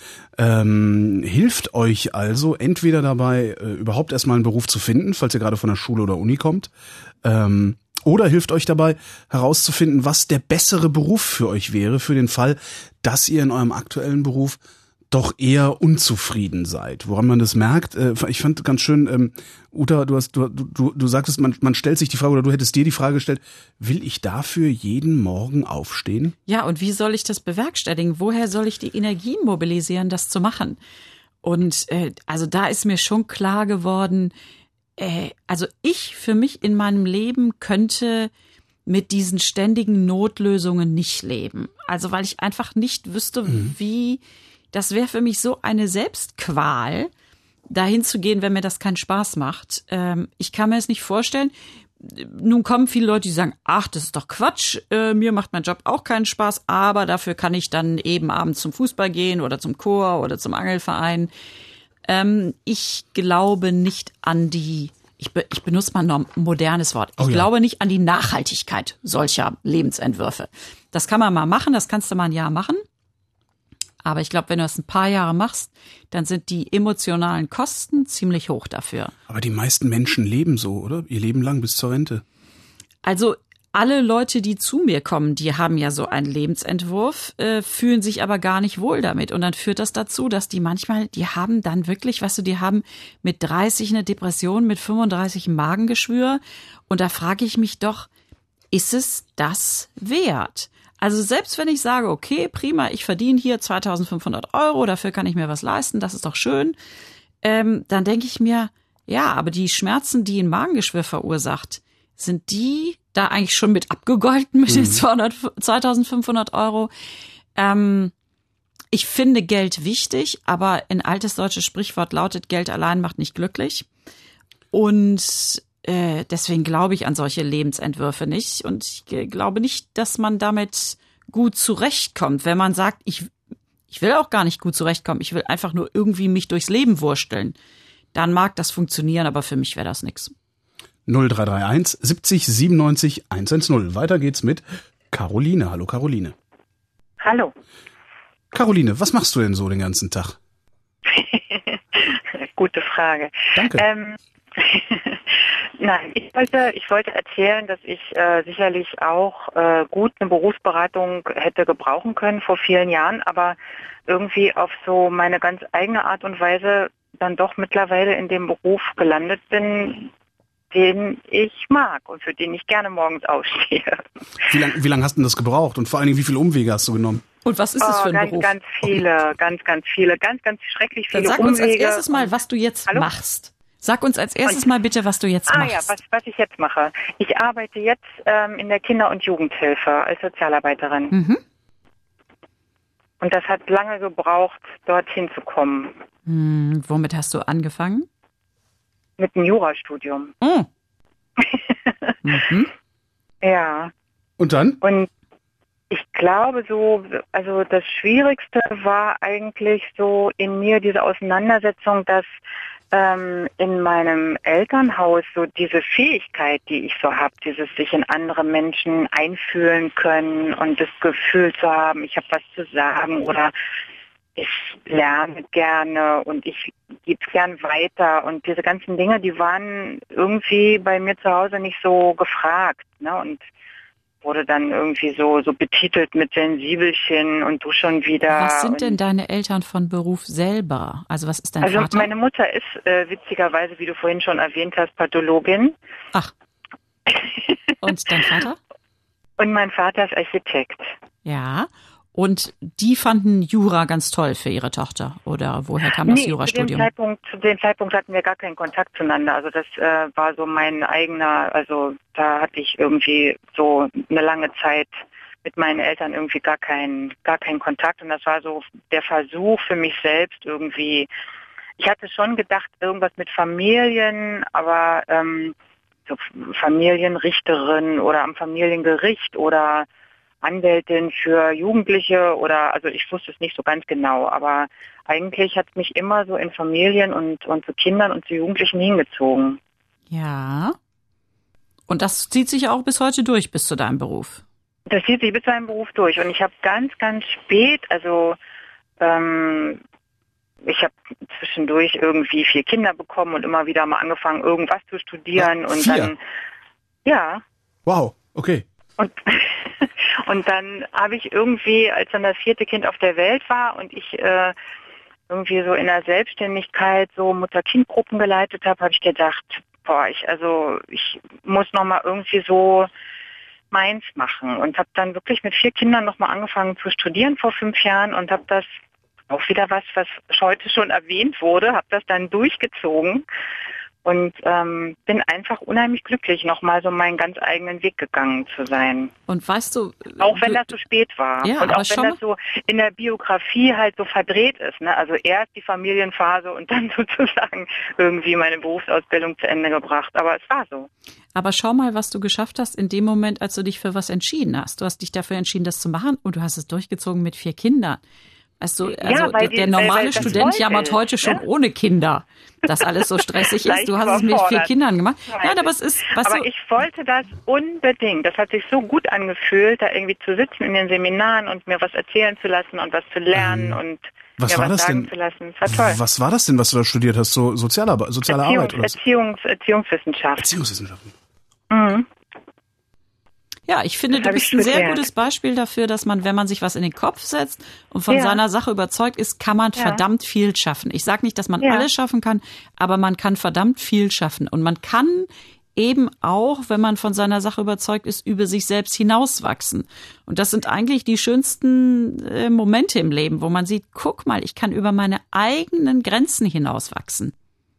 S4: Hilft euch also entweder dabei, überhaupt erstmal einen Beruf zu finden, falls ihr gerade von der Schule oder Uni kommt, oder hilft euch dabei, herauszufinden, was der bessere Beruf für euch wäre, für den Fall, dass ihr in eurem aktuellen Beruf doch eher unzufrieden seid. Woran man das merkt, ich fand ganz schön, Uta, du sagtest, man stellt sich die Frage, oder du hättest dir die Frage gestellt, will ich dafür jeden Morgen aufstehen?
S3: Ja, und wie soll ich das bewerkstelligen? Woher soll ich die Energie mobilisieren, das zu machen? Und also da ist mir schon klar geworden, also ich für mich in meinem Leben könnte mit diesen ständigen Notlösungen nicht leben. Also weil ich einfach nicht wüsste, wie. Das wäre für mich so eine Selbstqual, dahin zu gehen, wenn mir das keinen Spaß macht. Ich kann mir es nicht vorstellen. Nun kommen viele Leute, die sagen, ach, das ist doch Quatsch, mir macht mein Job auch keinen Spaß, aber dafür kann ich dann eben abends zum Fußball gehen oder zum Chor oder zum Angelverein. Ich glaube nicht an die, ich benutze mal ein modernes Wort, ich glaube nicht an die Nachhaltigkeit solcher Lebensentwürfe. Das kann man mal machen, das kannst du mal ein Jahr machen. Aber ich glaube, wenn du das ein paar Jahre machst, dann sind die emotionalen Kosten ziemlich hoch dafür.
S4: Aber die meisten Menschen leben so, oder? Ihr Leben lang bis zur Rente.
S3: Also alle Leute, die zu mir kommen, die haben ja so einen Lebensentwurf, fühlen sich aber gar nicht wohl damit. Und dann führt das dazu, dass die manchmal, die haben dann wirklich, weißt du, die haben mit 30 eine Depression, mit 35 ein Magengeschwür. Und da frage ich mich doch, ist es das wert? Also selbst wenn ich sage, okay, prima, ich verdiene hier 2.500 €, dafür kann ich mir was leisten, das ist doch schön, dann denke ich mir, ja, aber die Schmerzen, die ein Magengeschwür verursacht, sind die da eigentlich schon mit abgegolten mit den 2.500 €? Ich finde Geld wichtig, aber ein altes deutsches Sprichwort lautet, Geld allein macht nicht glücklich. Und deswegen glaube ich an solche Lebensentwürfe nicht. Und ich glaube nicht, dass man damit gut zurechtkommt. Wenn man sagt, ich will auch gar nicht gut zurechtkommen, ich will einfach nur irgendwie mich durchs Leben wursteln, dann mag das funktionieren, aber für mich wäre das nix.
S4: 0331 70 97 110. Weiter geht's mit Caroline. Hallo Caroline.
S6: Hallo.
S4: Caroline, was machst du denn so den ganzen Tag?
S6: Gute Frage.
S4: Danke.
S6: Nein, ich wollte erzählen, dass ich sicherlich auch gut eine Berufsberatung hätte gebrauchen können vor vielen Jahren, aber irgendwie auf so meine ganz eigene Art und Weise dann doch mittlerweile in dem Beruf gelandet bin, den ich mag und für den ich gerne morgens aufstehe.
S4: Wie lang hast du denn das gebraucht und vor allen Dingen, wie viele Umwege hast du genommen?
S3: Und was ist das für ein Beruf?
S6: Ganz viele, ganz schrecklich viele Umwege.
S3: Dann sag uns als erstes mal, was du jetzt machst. Sag uns als erstes mal bitte, was du jetzt machst.
S6: Ja, was ich jetzt mache. Ich arbeite jetzt in der Kinder- und Jugendhilfe als Sozialarbeiterin.
S3: Mhm.
S6: Und das hat lange gebraucht, dorthin zu kommen.
S3: Womit hast du angefangen?
S6: Mit einem Jurastudium. Ja.
S4: Und dann?
S6: Und ich glaube also das Schwierigste war eigentlich so in mir diese Auseinandersetzung, dass in meinem Elternhaus so diese Fähigkeit, die ich so habe, dieses sich in andere Menschen einfühlen können und das Gefühl zu haben, ich habe was zu sagen oder ich lerne gerne und ich gebe es gern weiter und diese ganzen Dinge, die waren irgendwie bei mir zu Hause nicht so gefragt, ne? Und wurde dann irgendwie so betitelt mit Sensibelchen und du schon wieder.
S3: Was sind denn deine Eltern von Beruf selber? Also was ist dein Vater?
S6: Also meine Mutter ist witzigerweise, wie du vorhin schon erwähnt hast, Pathologin.
S3: Ach. Und dein Vater?
S6: Und mein Vater ist Architekt.
S3: Ja. Und die fanden Jura ganz toll für ihre Tochter? Oder woher kam das Jurastudium?
S6: Zu dem Zeitpunkt hatten wir gar keinen Kontakt zueinander. Also das war so mein eigener, also da hatte ich irgendwie so eine lange Zeit mit meinen Eltern irgendwie gar keinen Kontakt. Und das war so der Versuch für mich selbst irgendwie. Ich hatte schon gedacht, irgendwas mit Familien, aber so Familienrichterin oder am Familiengericht oder Anwältin für Jugendliche oder, also ich wusste es nicht so ganz genau, aber eigentlich hat es mich immer so in Familien und zu Kindern und zu Jugendlichen hingezogen.
S3: Ja. Und das zieht sich auch bis heute durch, bis zu deinem Beruf?
S6: Das zieht sich bis zu meinem Beruf durch und ich habe ganz, ganz spät, also ich habe zwischendurch irgendwie 4 Kinder bekommen und immer wieder mal angefangen, irgendwas zu studieren.
S4: Ja,
S6: und
S4: 4?
S6: Dann, ja.
S4: Wow, okay.
S6: Und dann habe ich irgendwie, als dann das 4. Kind auf der Welt war und ich irgendwie so in der Selbstständigkeit so Mutter-Kind-Gruppen geleitet habe, habe ich gedacht, ich muss nochmal irgendwie so meins machen und habe dann wirklich mit 4 Kindern nochmal angefangen zu studieren vor 5 Jahren und habe das auch wieder was heute schon erwähnt wurde, habe das dann durchgezogen und bin einfach unheimlich glücklich, nochmal so meinen ganz eigenen Weg gegangen zu sein.
S3: Und weißt du...
S6: Auch wenn das so spät war.
S3: Ja,
S6: und auch wenn das so in der Biografie halt so verdreht ist. Ne? Also erst die Familienphase und dann sozusagen irgendwie meine Berufsausbildung zu Ende gebracht. Aber es war so.
S3: Aber schau mal, was du geschafft hast in dem Moment, als du dich für was entschieden hast. Du hast dich dafür entschieden, das zu machen und du hast es durchgezogen mit 4 Kindern. Also der normale Student jammert heute schon ohne Kinder, dass alles so stressig ist. Du hast es mit 4 Kindern gemacht. Nein, aber es ist...
S6: Aber ich wollte das unbedingt. Das hat sich so gut angefühlt, da irgendwie zu sitzen in den Seminaren und mir was erzählen zu lassen und was zu lernen und
S4: was
S6: mir
S4: war
S6: was
S4: das
S6: sagen
S4: denn?
S6: zu lassen. Das war toll.
S4: Was war das denn, was du da studiert hast? So soziale Arbeit oder was?
S6: Erziehungswissenschaft.
S4: Erziehungswissenschaften.
S6: Mhm.
S3: Ja, ich finde, du bist ein sehr gutes Beispiel dafür, dass man, wenn man sich was in den Kopf setzt und von seiner Sache überzeugt ist, kann man verdammt viel schaffen. Ich sage nicht, dass man alles schaffen kann, aber man kann verdammt viel schaffen. Und man kann eben auch, wenn man von seiner Sache überzeugt ist, über sich selbst hinauswachsen. Und das sind eigentlich die schönsten Momente im Leben, wo man sieht, guck mal, ich kann über meine eigenen Grenzen hinauswachsen.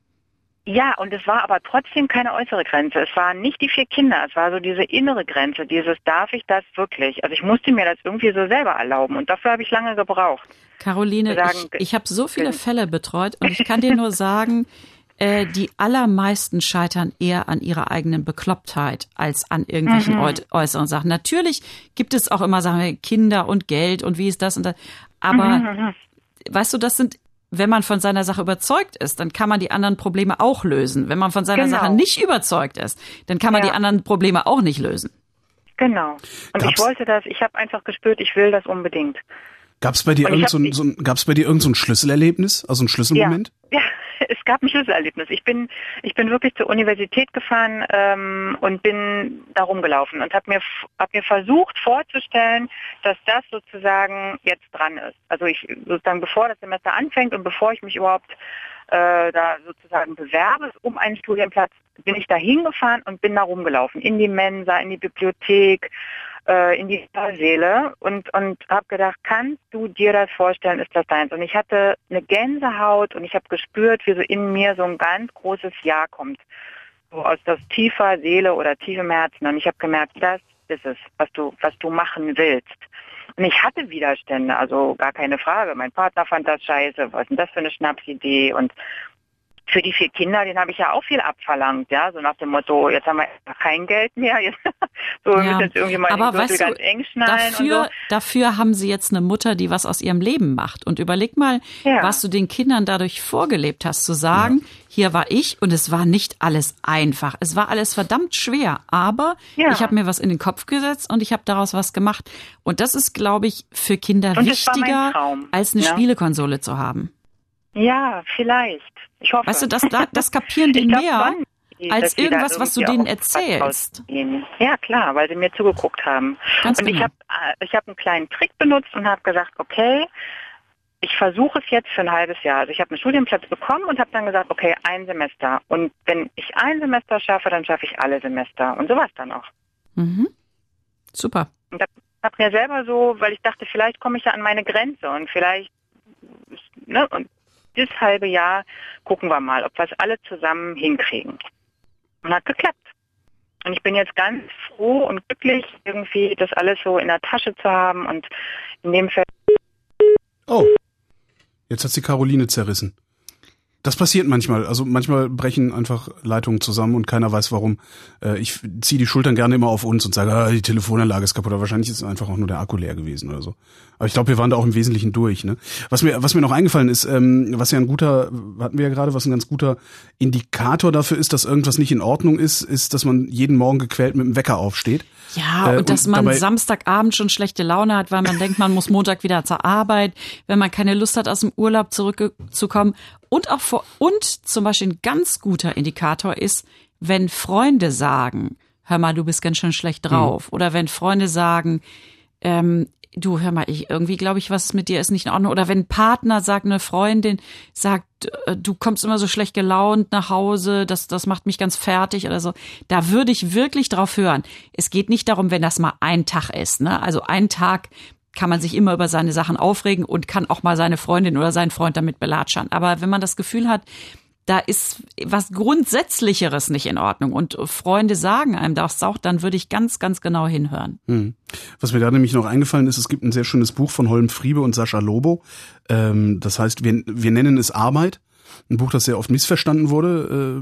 S6: Ja, und es war aber trotzdem keine äußere Grenze. Es waren nicht die 4 Kinder, es war so diese innere Grenze, darf ich das wirklich? Also ich musste mir das irgendwie so selber erlauben und dafür habe ich lange gebraucht.
S3: Caroline, ich habe so viele Fälle betreut und ich kann dir nur sagen, die allermeisten scheitern eher an ihrer eigenen Beklopptheit als an irgendwelchen äußeren Sachen. Natürlich gibt es auch immer Sachen, wie Kinder und Geld und wie ist das und das, aber weißt du, das sind... Wenn man von seiner Sache überzeugt ist, dann kann man die anderen Probleme auch lösen. Wenn man von seiner Sache nicht überzeugt ist, dann kann man die anderen Probleme auch nicht lösen.
S6: Genau. Und ich wollte das, ich habe einfach gespürt, ich will das unbedingt.
S4: Gab's bei dir irgend so ein Schlüsselerlebnis, also ein Schlüsselmoment?
S6: Ja, es gab ein Schlüsselerlebnis. Ich bin wirklich zur Universität gefahren und bin da rumgelaufen und habe mir versucht vorzustellen, dass das sozusagen jetzt dran ist. Also sozusagen bevor das Semester anfängt und bevor ich mich überhaupt da sozusagen bewerbe um einen Studienplatz, bin ich da hingefahren und bin da rumgelaufen. In die Mensa, in die Bibliothek, in die Hörsäle und habe gedacht, kannst du dir das vorstellen, ist das deins? Und ich hatte eine Gänsehaut und ich habe gespürt, wie so in mir so ein ganz großes Ja kommt. So aus tiefer Seele oder tiefem Herzen. Und ich habe gemerkt, das ist es, was du machen willst. Und ich hatte Widerstände, also gar keine Frage. Mein Partner fand das scheiße, was ist denn das für eine Schnapsidee? Und für die 4 Kinder, denen habe ich ja auch viel abverlangt, ja, so nach dem Motto, jetzt haben wir kein Geld mehr, wir müssen jetzt irgendwie mal den Gürtel ganz eng schnallen
S3: dafür haben sie jetzt eine Mutter, die was aus ihrem Leben macht. Und überleg mal, was du den Kindern dadurch vorgelebt hast, zu sagen, hier war ich und es war nicht alles einfach. Es war alles verdammt schwer, aber ich habe mir was in den Kopf gesetzt und ich habe daraus was gemacht. Und das ist, glaube ich, für Kinder wichtiger, als eine Spielekonsole zu haben.
S6: Ja, vielleicht. Ich hoffe.
S3: Weißt du, das kapieren die mehr, als irgendwas, was du denen erzählst.
S6: Ja, klar, weil sie mir zugeguckt haben.
S3: Ganz
S6: und
S3: genau.
S6: ich hab einen kleinen Trick benutzt und habe gesagt, okay, ich versuche es jetzt für ein halbes Jahr. Also ich habe einen Studienplatz bekommen und habe dann gesagt, okay, ein Semester. Und wenn ich ein Semester schaffe, dann schaffe ich alle Semester. Und so war es dann auch.
S3: Mhm. Super.
S6: Und habe mir selber so, weil ich dachte, vielleicht komme ich ja an meine Grenze und vielleicht, ne, und das halbe Jahr gucken wir mal, ob wir es alle zusammen hinkriegen. Und hat geklappt. Und ich bin jetzt ganz froh und glücklich, irgendwie das alles so in der Tasche zu haben und in dem Fall.
S4: Oh, jetzt hat sie Caroline zerrissen. Das passiert manchmal. Also manchmal brechen einfach Leitungen zusammen und keiner weiß warum. Ich ziehe die Schultern gerne immer auf uns und sage, die Telefonanlage ist kaputt. Aber wahrscheinlich ist einfach auch nur der Akku leer gewesen oder so. Aber ich glaube, wir waren da auch im Wesentlichen durch. Ne? Was mir noch eingefallen ist, was ja hatten wir ja gerade, was ein ganz guter Indikator dafür ist, dass irgendwas nicht in Ordnung ist, dass man jeden Morgen gequält mit dem Wecker aufsteht.
S3: Ja, und dass man Samstagabend schon schlechte Laune hat, weil man denkt, man muss Montag wieder zur Arbeit, wenn man keine Lust hat, aus dem Urlaub zurückzukommen. Und zum Beispiel ein ganz guter Indikator ist, wenn Freunde sagen, hör mal, du bist ganz schön schlecht drauf. Oder wenn Freunde sagen, du, hör mal, irgendwie glaube ich, was mit dir ist nicht in Ordnung. Oder wenn ein Partner sagt, eine Freundin sagt, du kommst immer so schlecht gelaunt nach Hause, das macht mich ganz fertig oder so. Da würde ich wirklich drauf hören. Es geht nicht darum, wenn das mal ein Tag ist, ne? Also ein Tag kann man sich immer über seine Sachen aufregen und kann auch mal seine Freundin oder seinen Freund damit belatschern. Aber wenn man das Gefühl hat, da ist was Grundsätzlicheres nicht in Ordnung und Freunde sagen einem das auch, dann würde ich ganz, ganz genau hinhören.
S4: Was mir da nämlich noch eingefallen ist, es gibt ein sehr schönes Buch von Holm Friebe und Sascha Lobo. Das heißt, wir nennen es Arbeit. Ein Buch, das sehr oft missverstanden wurde.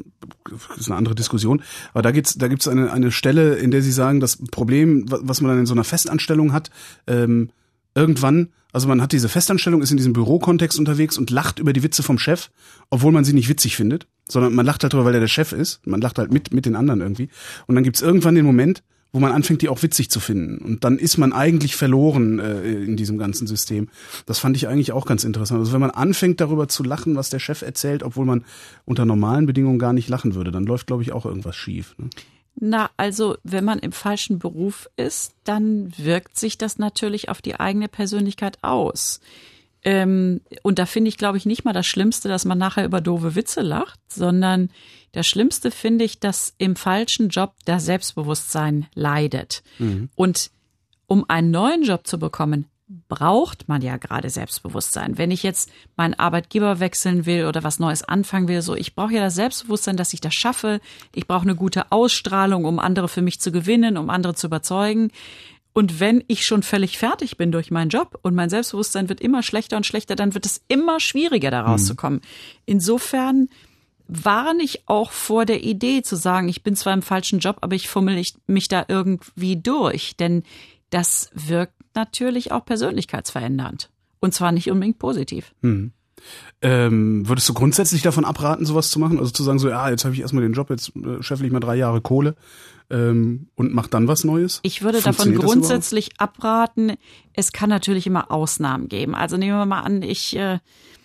S4: Das ist eine andere Diskussion. Aber da gibt's eine Stelle, in der sie sagen, das Problem, was man dann in so einer Festanstellung hat, irgendwann, also man hat diese Festanstellung, ist in diesem Bürokontext unterwegs und lacht über die Witze vom Chef, obwohl man sie nicht witzig findet, sondern man lacht halt drüber, weil der Chef ist. Man lacht halt mit den anderen irgendwie. Und dann gibt's irgendwann den Moment, wo man anfängt, die auch witzig zu finden. Und dann ist man eigentlich verloren in diesem ganzen System. Das fand ich eigentlich auch ganz interessant. Also wenn man anfängt, darüber zu lachen, was der Chef erzählt, obwohl man unter normalen Bedingungen gar nicht lachen würde, dann läuft, glaube ich, auch irgendwas schief. Ne?
S3: Na, also wenn man im falschen Beruf ist, dann wirkt sich das natürlich auf die eigene Persönlichkeit aus. Und da finde ich, glaube ich, nicht mal das Schlimmste, dass man nachher über doofe Witze lacht, sondern das Schlimmste finde ich, dass im falschen Job das Selbstbewusstsein leidet. Und um einen neuen Job zu bekommen, braucht man ja gerade Selbstbewusstsein. Wenn ich jetzt meinen Arbeitgeber wechseln will oder was Neues anfangen will, so, ich brauche ja das Selbstbewusstsein, dass ich das schaffe. Ich brauche eine gute Ausstrahlung, um andere für mich zu gewinnen, um andere zu überzeugen. Und wenn ich schon völlig fertig bin durch meinen Job und mein Selbstbewusstsein wird immer schlechter und schlechter, dann wird es immer schwieriger, da rauszukommen. Insofern warne ich auch vor der Idee zu sagen, ich bin zwar im falschen Job, aber ich fummel mich da irgendwie durch. Denn das wirkt natürlich auch persönlichkeitsverändernd. Und zwar nicht unbedingt positiv.
S4: Würdest du grundsätzlich davon abraten, sowas zu machen? Also zu sagen so, ja, jetzt habe ich erstmal den Job, jetzt scheffel ich mal 3 Jahre Kohle und mach dann was Neues?
S3: Ich würde davon grundsätzlich abraten. Es kann natürlich immer Ausnahmen geben. Also nehmen wir mal an, ich habe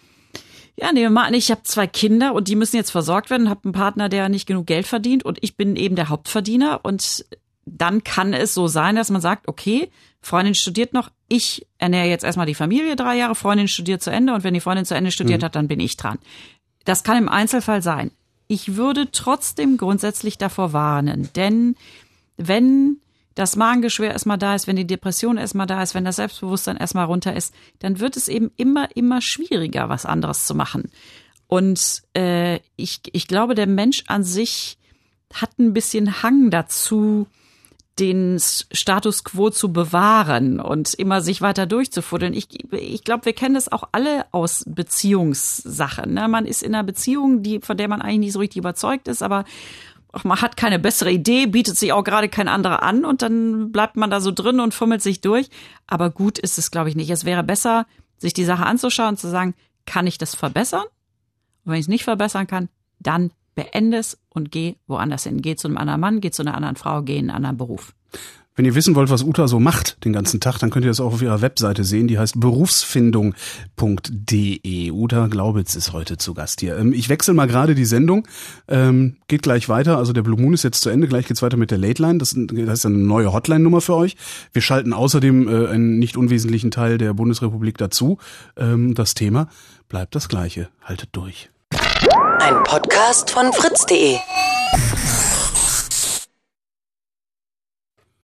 S3: 2 Kinder und die müssen jetzt versorgt werden, habe einen Partner, der nicht genug Geld verdient und ich bin eben der Hauptverdiener und dann kann es so sein, dass man sagt, okay, Freundin studiert noch, ich ernähre jetzt erstmal die Familie 3 Jahre, Freundin studiert zu Ende und wenn die Freundin zu Ende studiert hat, dann bin ich dran. Das kann im Einzelfall sein. Ich würde trotzdem grundsätzlich davor warnen, denn wenn das Magengeschwür erstmal da ist, wenn die Depression erstmal da ist, wenn das Selbstbewusstsein erstmal runter ist, dann wird es eben immer schwieriger, was anderes zu machen. Und ich glaube, der Mensch an sich hat ein bisschen Hang dazu, den Status quo zu bewahren und immer sich weiter durchzufuddeln. Ich glaube, wir kennen das auch alle aus Beziehungssachen. Ne? Man ist in einer Beziehung, von der man eigentlich nicht so richtig überzeugt ist, aber man hat keine bessere Idee, bietet sich auch gerade kein anderer an und dann bleibt man da so drin und fummelt sich durch. Aber gut ist es, glaube ich, nicht. Es wäre besser, sich die Sache anzuschauen und zu sagen, kann ich das verbessern? Und wenn ich es nicht verbessern kann, dann beende es und geh woanders hin. Geh zu einem anderen Mann, geh zu einer anderen Frau, geh in einen anderen Beruf.
S4: Wenn ihr wissen wollt, was Uta so macht den ganzen Tag, dann könnt ihr das auch auf ihrer Webseite sehen. Die heißt berufsfindung.de. Uta Glaubitz ist heute zu Gast hier. Ich wechsle mal gerade die Sendung. Geht gleich weiter. Also der Blue Moon ist jetzt zu Ende. Gleich geht's weiter mit der Late Line. Das ist eine neue Hotline-Nummer für euch. Wir schalten außerdem einen nicht unwesentlichen Teil der Bundesrepublik dazu. Das Thema bleibt das gleiche. Haltet durch.
S2: Ein Podcast von fritz.de